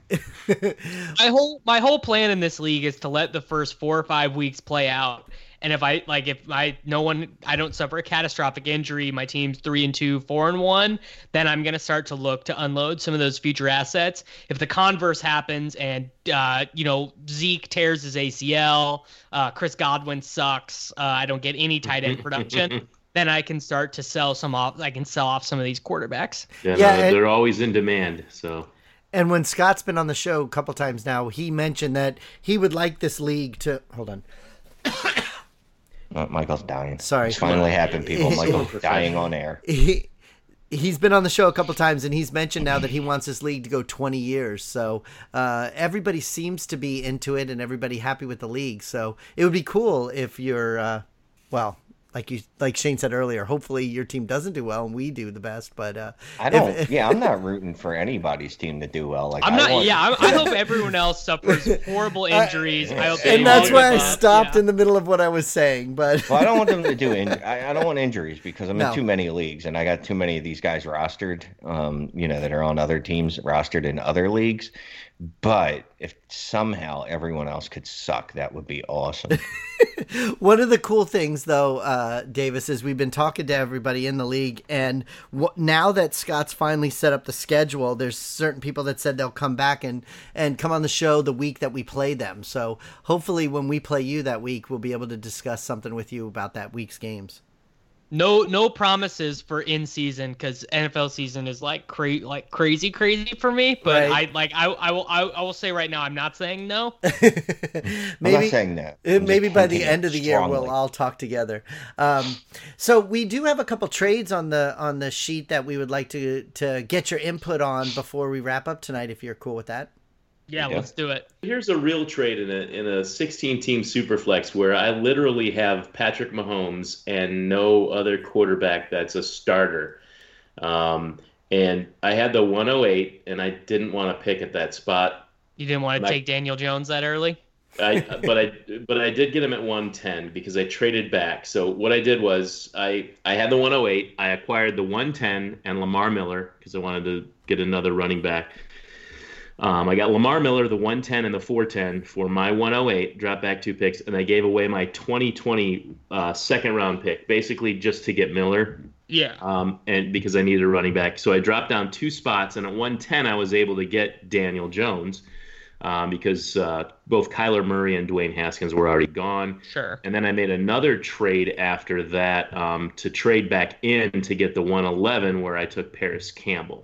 My whole my whole plan in this league is to let the first four or five weeks play out. And if I like, if I no one, I don't suffer a catastrophic injury, my team's three and two, four and one, then I'm gonna start to look to unload some of those future assets. If the converse happens and uh, you know Zeke tears his A C L, uh, Chris Godwin sucks, uh, I don't get any tight end production, then I can start to sell some off. I can sell off some of these quarterbacks. Yeah, Yeah, no, and- they're always in demand. So And when Scott's been on the show a couple times now, he mentioned that he would like this league to hold on. Oh, Michael's dying. Sorry. It's finally happened, people. Michael's Professional. dying on air. He he's been on the show a couple times, and he's mentioned now that he wants this league to go twenty years. So uh, everybody seems to be into it, and everybody happy with the league. So it would be cool if you're, uh, well, like you like Shane said earlier. Hopefully your team doesn't do well, and we do the best. But uh, I don't. if- yeah, I'm not rooting for anybody's team to do well. Like I'm I not. want- Yeah, I, I hope everyone else suffers horrible injuries. I hope they and that's all why I give up. stopped Yeah. in the middle of what I was saying. But Well, I don't want them to do. In, I, I don't want injuries because I'm No. in too many leagues, and I got too many of these guys rostered. Um, you know, that are on other teams rostered in other leagues. But if somehow everyone else could suck, that would be awesome. one of the cool things, though, uh, Davis, is we've been talking to everybody in the league, and wh- now that Scott's finally set up the schedule, there's certain people that said they'll come back and, and come on the show the week that we play them. So hopefully when we play you that week, we'll be able to discuss something with you about that week's games. No, no promises for in season because N F L season is like cra- like crazy, crazy for me. But Right. I like I I will I, I will say right now I'm not saying no. I'm not maybe saying that. uh, I'm maybe just by the hinting end it of the year strongly. we'll all talk together. Um, so we do have a couple trades on the on the sheet that we would like to to get your input on before we wrap up tonight. If you're cool with that. Yeah, Yeah. let's do it. here's a real trade in a in a sixteen team superflex where I literally have Patrick Mahomes and no other quarterback that's a starter. Um, and I had the one oh eight, and I didn't want to pick at that spot. You didn't want to Like- take Daniel Jones that early. I but I but I did get him at one ten because I traded back. So what I did was I I had the one oh eight. I acquired the one ten and Lamar Miller because I wanted to get another running back. Um, I got Lamar Miller, the one ten and the four ten for my one oh eight, dropped back two picks, and I gave away my twenty twenty uh, second round pick, basically just to get Miller, Yeah. um, and because I needed a running back. So I dropped down two spots, and at one ten I was able to get Daniel Jones um, because uh, both Kyler Murray and Dwayne Haskins were already gone. Sure. And then I made another trade after that um, to trade back in to get the one eleven where I took Paris Campbell.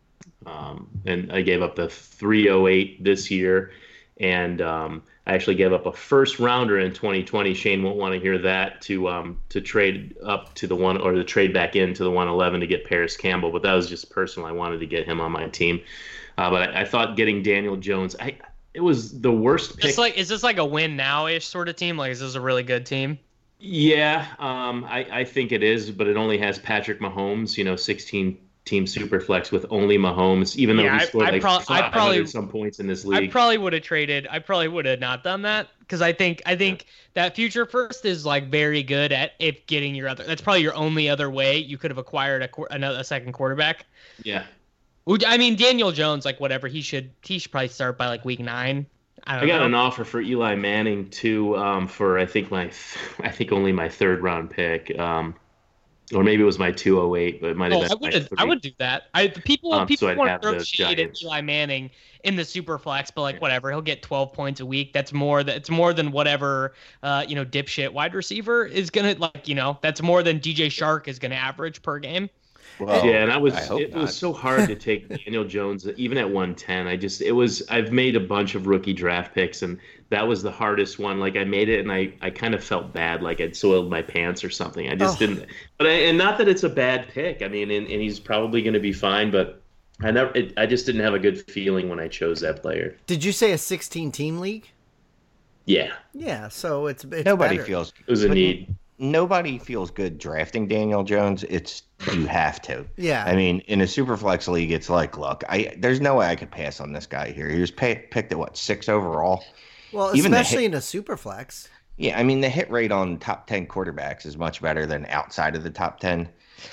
Um, and I gave up the three oh eight this year, and um, I actually gave up a first rounder in twenty twenty. Shane won't want to hear that to um, to trade up to the one or to trade back into the one eleven to get Paris Campbell, but that was just personal. I wanted to get him on my team, uh, but I, I thought getting Daniel Jones, I it was the worst pick. It's like is this like a win now ish sort of team? Like is this a really good team? Yeah, um, I, I think it is, but it only has Patrick Mahomes, you know, sixteen team superflex with only Mahomes, even though Yeah, he I- scored I like prob- I five probably- at some points in this I league. probably would have traded. I probably would have not done that because I think I think that future first is like very good at if getting your other. That's probably your only other way you could have acquired a qu- another a second quarterback. yeah. Would- I mean Daniel Jones, like whatever he should he should probably start by like week nine. I don't I got know. an offer for Eli Manning too, um, for I think my, th- I think only my third round pick, um, or maybe it was my two oh eight, but it might have Oh, been. I my would I three. would do that. I people Um, people so I'd want have to throw the shade at Giants. Eli Manning in the super flex, but like whatever, he'll get twelve points a week. That's more that it's more than whatever uh you know dipshit wide receiver is gonna like you know that's more than D J Shark is gonna average per game. Well, Yeah, and I was I hope it not. was so hard to take Daniel Jones even at one ten. I just it was I've made a bunch of rookie draft picks and that was the hardest one. Like I made it and I, I kind of felt bad, like I'd soiled my pants or something. I just Oh. didn't. But I, and not that it's a bad pick. I mean, and, and he's probably going to be fine. But I never. It, I just didn't have a good feeling when I chose that player. Did you say a sixteen team league? Yeah. Yeah, so it's, it's Nobody better. feels It was a but need. Nobody feels good drafting Daniel Jones. It's you have to. Yeah. I mean, in a Superflex league, it's like, look, I there's no way I could pass on this guy here. He was pay, picked at what six overall. Well, Even the especially hit- in a super flex. Yeah, I mean the hit rate on top ten quarterbacks is much better than outside of the top ten,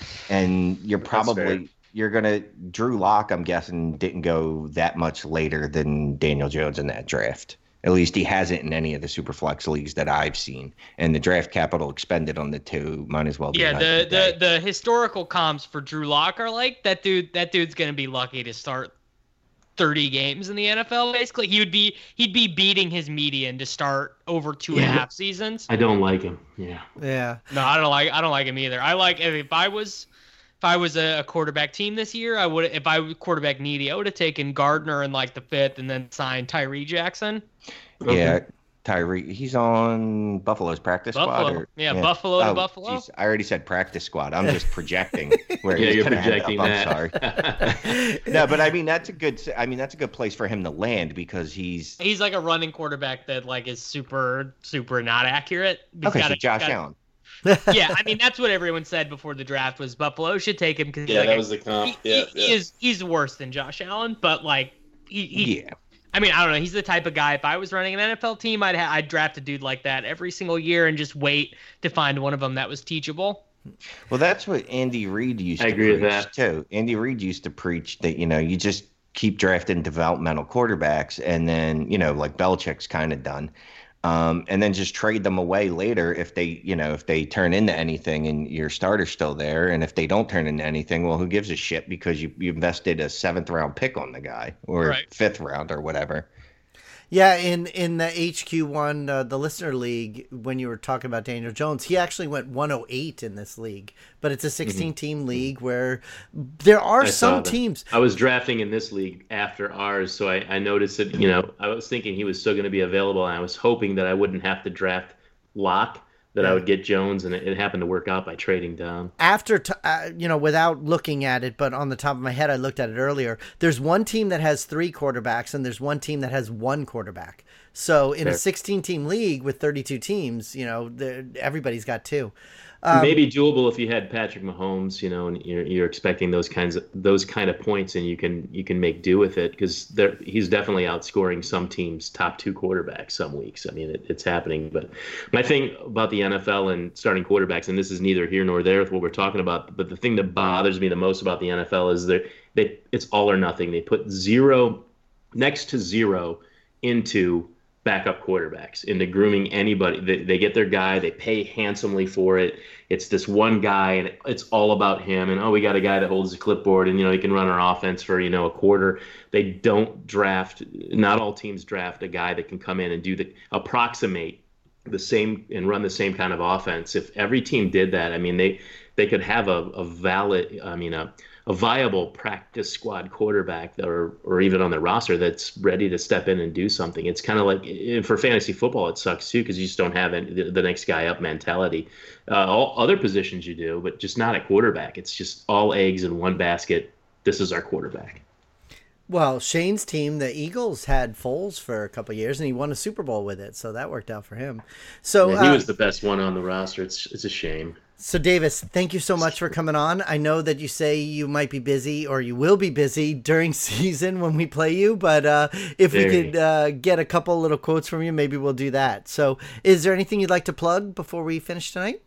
and you're fair. probably you're gonna Drew Lock. I'm guessing didn't go that much later than Daniel Jones in that draft. At least he hasn't in any of the Superflex leagues that I've seen. And the draft capital expended on the two might as well be. Yeah, night the, and day. the the historical comps for Drew Lock are like that dude. That dude's gonna be lucky to start thirty games in the N F L. Basically, he would be he'd be beating his median to start over two and a Yeah. half seasons. I don't like him. Yeah. Yeah. No, I don't like I don't like him either. I like if, if I was if I was a, a quarterback team this year, I would if I was quarterback needy, I would have taken Gardner in like the fifth and then signed Tyree Jackson. Yeah, Tyree. He's on Buffalo's practice Buffalo. squad. Or, Yeah, Buffalo to Oh, Buffalo. geez, I already said practice squad. I'm just projecting where Yeah, he's you're gonna end projecting up. that. I'm sorry. No, but I mean that's a good. I mean that's a good place for him to land because he's He's like a running quarterback that like is super super not accurate. He's okay. gotta- so Josh gotta- Allen. Yeah, I mean that's what everyone said before the draft was Buffalo should take him because Yeah, like, that was the comp. he, Yeah, he, he yeah. is he's worse than Josh Allen, but like he, he Yeah. I mean I don't know. He's the type of guy. If I was running an N F L team, I'd ha- I'd draft a dude like that every single year and just wait to find one of them that was teachable. Well, that's what Andy Reid used I to agree with preach that. too. Andy Reid used to preach that you know you just keep drafting developmental quarterbacks, and then you know like Belichick's kind of done, um, and then just trade them away later if they you know if they turn into anything and your starter's still there, and if they don't turn into anything, well, who gives a shit because you you invested a seventh round pick on the guy or Right. fifth round or whatever. Yeah, in, in the H Q one, uh, the listener league, when you were talking about Daniel Jones, he actually went one oh eight in this league. But it's a sixteen-team league where there are I saw some that. teams. I was drafting in this league after ours, so I, I noticed that, you know, I was thinking he was still going to be available, and I was hoping that I wouldn't have to draft Locke, that I would get Jones, and it, it happened to work out by trading down. After, t- uh, you know, without looking at it, but on the top of my head, I looked at it earlier. There's one team that has three quarterbacks, and there's one team that has one quarterback. So in a Fair. sixteen-team league with thirty-two teams, you know, there- everybody's got two. Maybe doable if you had Patrick Mahomes, you know, and you're, you're expecting those kinds of those kind of points, and you can you can make do with it because he's definitely outscoring some teams' top two quarterbacks some weeks. I mean, it, it's happening. But my thing about the N F L and starting quarterbacks, and this is neither here nor there with what we're talking about, but the thing that bothers me the most about the N F L is that they it's all or nothing. They put zero next to zero into backup quarterbacks, into grooming anybody. They, they get their guy, they pay handsomely for it. It's this one guy, and it's all about him. And, oh, we got a guy that holds a clipboard, and, you know, he can run our offense for, you know, a quarter. They don't draft, not all teams draft a guy that can come in and do the, approximate the same and run the same kind of offense. If every team did that, I mean, they, they could have a, a valid, I mean, a, a viable practice squad quarterback that or, or even on the roster that's ready to step in and do something. It's kind of like for fantasy football, it sucks too, because you just don't have any, the, the next guy up mentality. Uh, all other positions you do, but just not at quarterback. It's just all eggs in one basket. This is our quarterback. Well, Shane's team, the Eagles, had Foles for a couple of years, and he won a Super Bowl with it, so that worked out for him. So Yeah, he uh, was the best one on the roster. It's it's a shame. So, Davis, thank you so much for coming on. I know that you say you might be busy or you will be busy during season when we play you, but uh, if we Very. could uh, get a couple little quotes from you, maybe we'll do that. So, is there anything you'd like to plug before we finish tonight?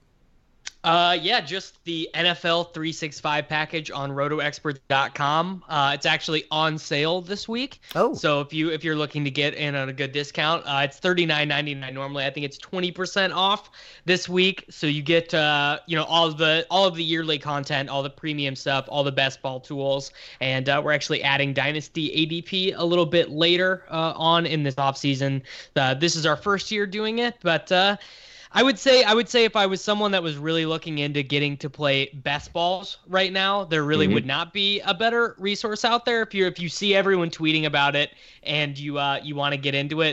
Uh, yeah, just the N F L three sixty-five package on roto experts dot com. Uh, it's actually on sale this week. Oh. So if you if you're looking to get in on a good discount, uh, it's thirty-nine ninety-nine normally. I think it's twenty percent off this week. So you get uh, you know, all of the all of the yearly content, all the premium stuff, all the best ball tools, and uh, we're actually adding Dynasty A D P a little bit later uh, on in this offseason. Uh, this is our first year doing it, but uh I would say I would say if I was someone that was really looking into getting to play best balls right now, there really Mhm. would not be a better resource out there. If you if you see everyone tweeting about it and you uh, you want to get into it, I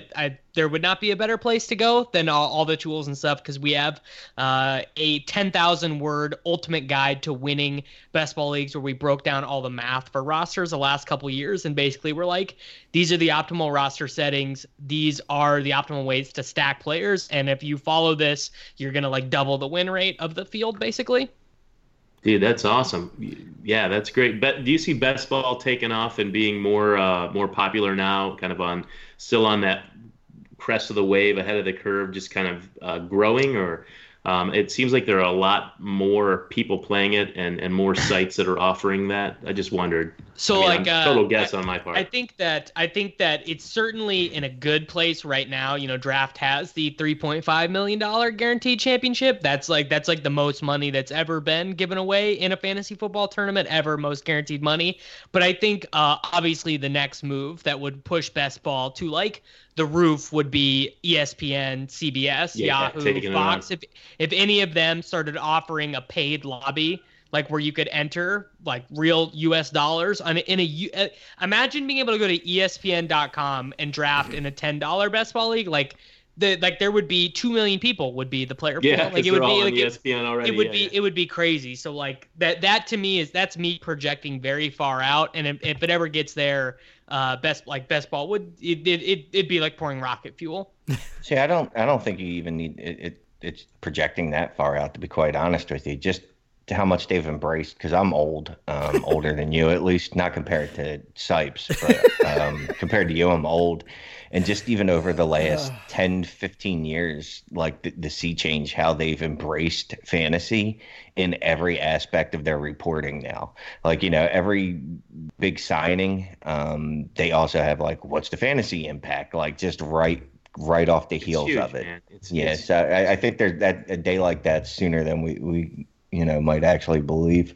there would not be a better place to go than all, all the tools and stuff, because we have uh, a ten thousand word ultimate guide to winning best ball leagues where we broke down all the math for rosters the last couple years. And basically we're like, these are the optimal roster settings. These are the optimal ways to stack players. And if you follow this, you're going to like double the win rate of the field, basically. Dude, that's awesome. Yeah, that's great. But do you see best ball taking off and being more uh, more popular now, kind of on still on that crest of the wave, ahead of the curve, just kind of uh, growing? Or um, it seems like there are a lot more people playing it and, and more sites that are offering that. I just wondered. So I mean, like I'm uh, total guess I, on my part. I think that I think that it's certainly in a good place right now. You know, Draft has the three point five million dollars guaranteed championship. That's like that's like the most money that's ever been given away in a fantasy football tournament ever, most guaranteed money. But I think uh, obviously the next move that would push best ball to like the roof would be E S P N, C B S, Yeah, Yahoo, taking it Fox. on. If if any of them started offering a paid lobby, like where you could enter like real U S dollars on in a U- uh, imagine being able to go to E S P N dot com and draft in a ten dollar best ball league. Like the like there would be two million people would be the player pool. Yeah, like because it would they're all be on like E it, S P N already. it would yeah, be yeah. it would be crazy. So like that that to me is that's me projecting very far out. And if, if it ever gets there, uh, best like best ball would it it it it'd be like pouring rocket fuel. See, I don't, I don't think you even need it. it it's projecting that far out, to be quite honest with you. Just to how much they've embraced, because I'm old, um, older than you, at least not compared to Sipes, but um, compared to you, I'm old. And just even over the last ten, fifteen years, like the, the sea change, how they've embraced fantasy in every aspect of their reporting now. Like, you know, every big signing, um, they also have like, what's the fantasy impact? Like just right right off the It's heels huge, of it. man. It's, Yeah, it's- so I, I think there's that a day like that sooner than we, we you know, might actually believe.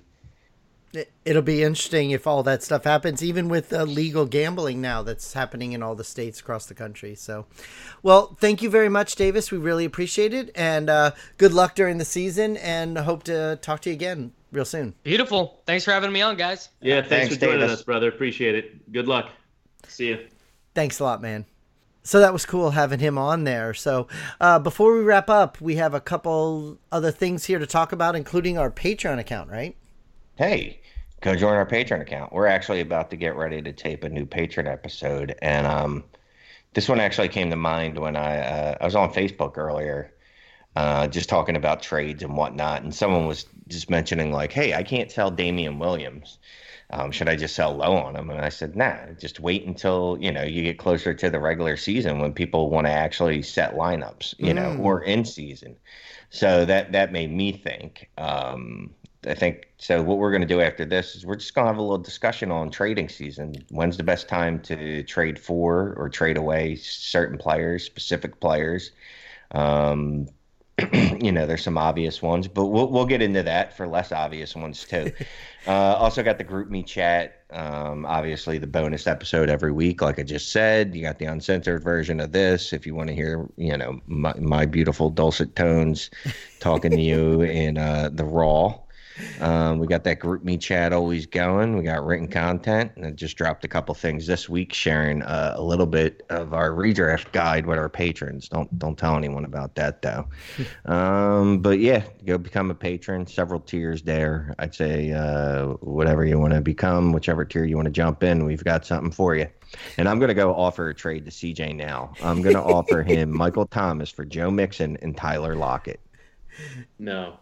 It- It'll be interesting if all that stuff happens, even with uh, legal gambling now that's happening in all the states across the country. So, well, thank you very much, Davis. We really appreciate it. And uh, good luck during the season, and hope to talk to you again real soon. Beautiful. Thanks for having me on, guys. yeah, thanks, Thanks, for joining Davis. us, brother. Appreciate it. Good luck. See you. Thanks a lot, man. So that was cool having him on there. So uh, before we wrap up, we have a couple other things here to talk about, including our Patreon account, right? Hey, go join our Patreon account. We're actually about to get ready to tape a new Patreon episode, and um, this one actually came to mind when I uh, I was on Facebook earlier, uh, just talking about trades and whatnot, and someone was just mentioning like, "Hey, I can't sell Damian Williams. Um, should I just sell low on him?" And I said, "Nah, just wait until you know you get closer to the regular season when people want to actually set lineups, you know, or in season." So that that made me think. Um, I think so. What we're going to do after this is we're just going to have a little discussion on trading season. When's the best time to trade for or trade away certain players, specific players? Um, you know, there's some obvious ones, but we'll we'll get into that for less obvious ones too. uh, also got the group me chat. Um, obviously the bonus episode every week, like I just said. You got the uncensored version of this if you want to hear, you know, my, my beautiful dulcet tones talking to you in uh, the raw. Um, we got that group me chat always going. We got written content, and I just dropped a couple things this week, sharing uh, a little bit of our redraft guide with our patrons. Don't don't tell anyone about that though. um, but yeah, go become a patron. Several tiers there. I'd say uh, whatever you want to become, whichever tier you want to jump in, we've got something for you. And I'm gonna go offer a trade to C J now. I'm gonna offer him Michael Thomas for Joe Mixon and Tyler Lockett. No.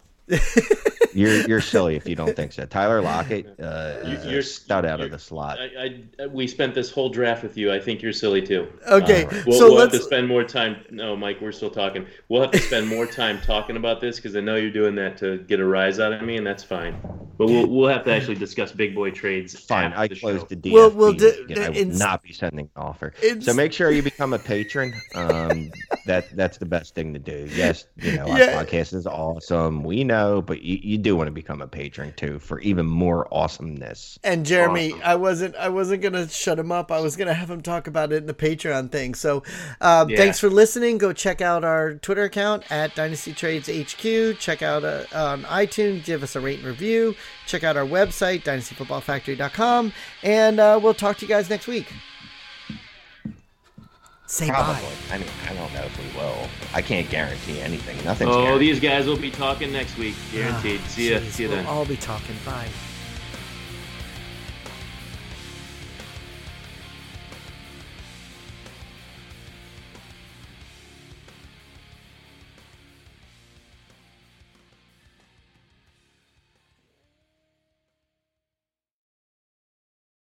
You're you're silly if you don't think so. Tyler Lockett uh, You- is you're- a stud out of you're- the slot. I, I we spent this whole draft with you. I think you're silly too. Okay, Uh, we'll, so we'll have to let's- spend more time. No, Mike, we're still talking. We'll have to spend more time talking about this because I know you're doing that to get a rise out of me, and that's fine. But we'll we'll have to actually discuss big boy trades. Fine, after I the closed show. the D F B. We'll- we'll do- and I would ins- not be sending an offer. Ins- So make sure you become a patron. Um, that that's the best thing to do. Yes, you know our Yeah. podcast is awesome. We know, but you, you do want to become a patron too for even more awesomeness. And Jeremy, I wasn't I wasn't gonna shut him up. I was gonna have him talk about it in the Patreon thing. So um, Yeah. thanks for listening. Go check out our Twitter account at Dynasty Trades H Q. Check out uh, on iTunes. Give us a rate and review. Check out our website, dynasty football factory dot com. And uh, we'll talk to you guys next week. Say Probably. bye. I mean, I don't know if we will. I can't guarantee anything. Nothing's Oh, guaranteed. these guys will be talking next week, guaranteed. Ah, See ya. geez, See you we'll then. all be talking. Bye.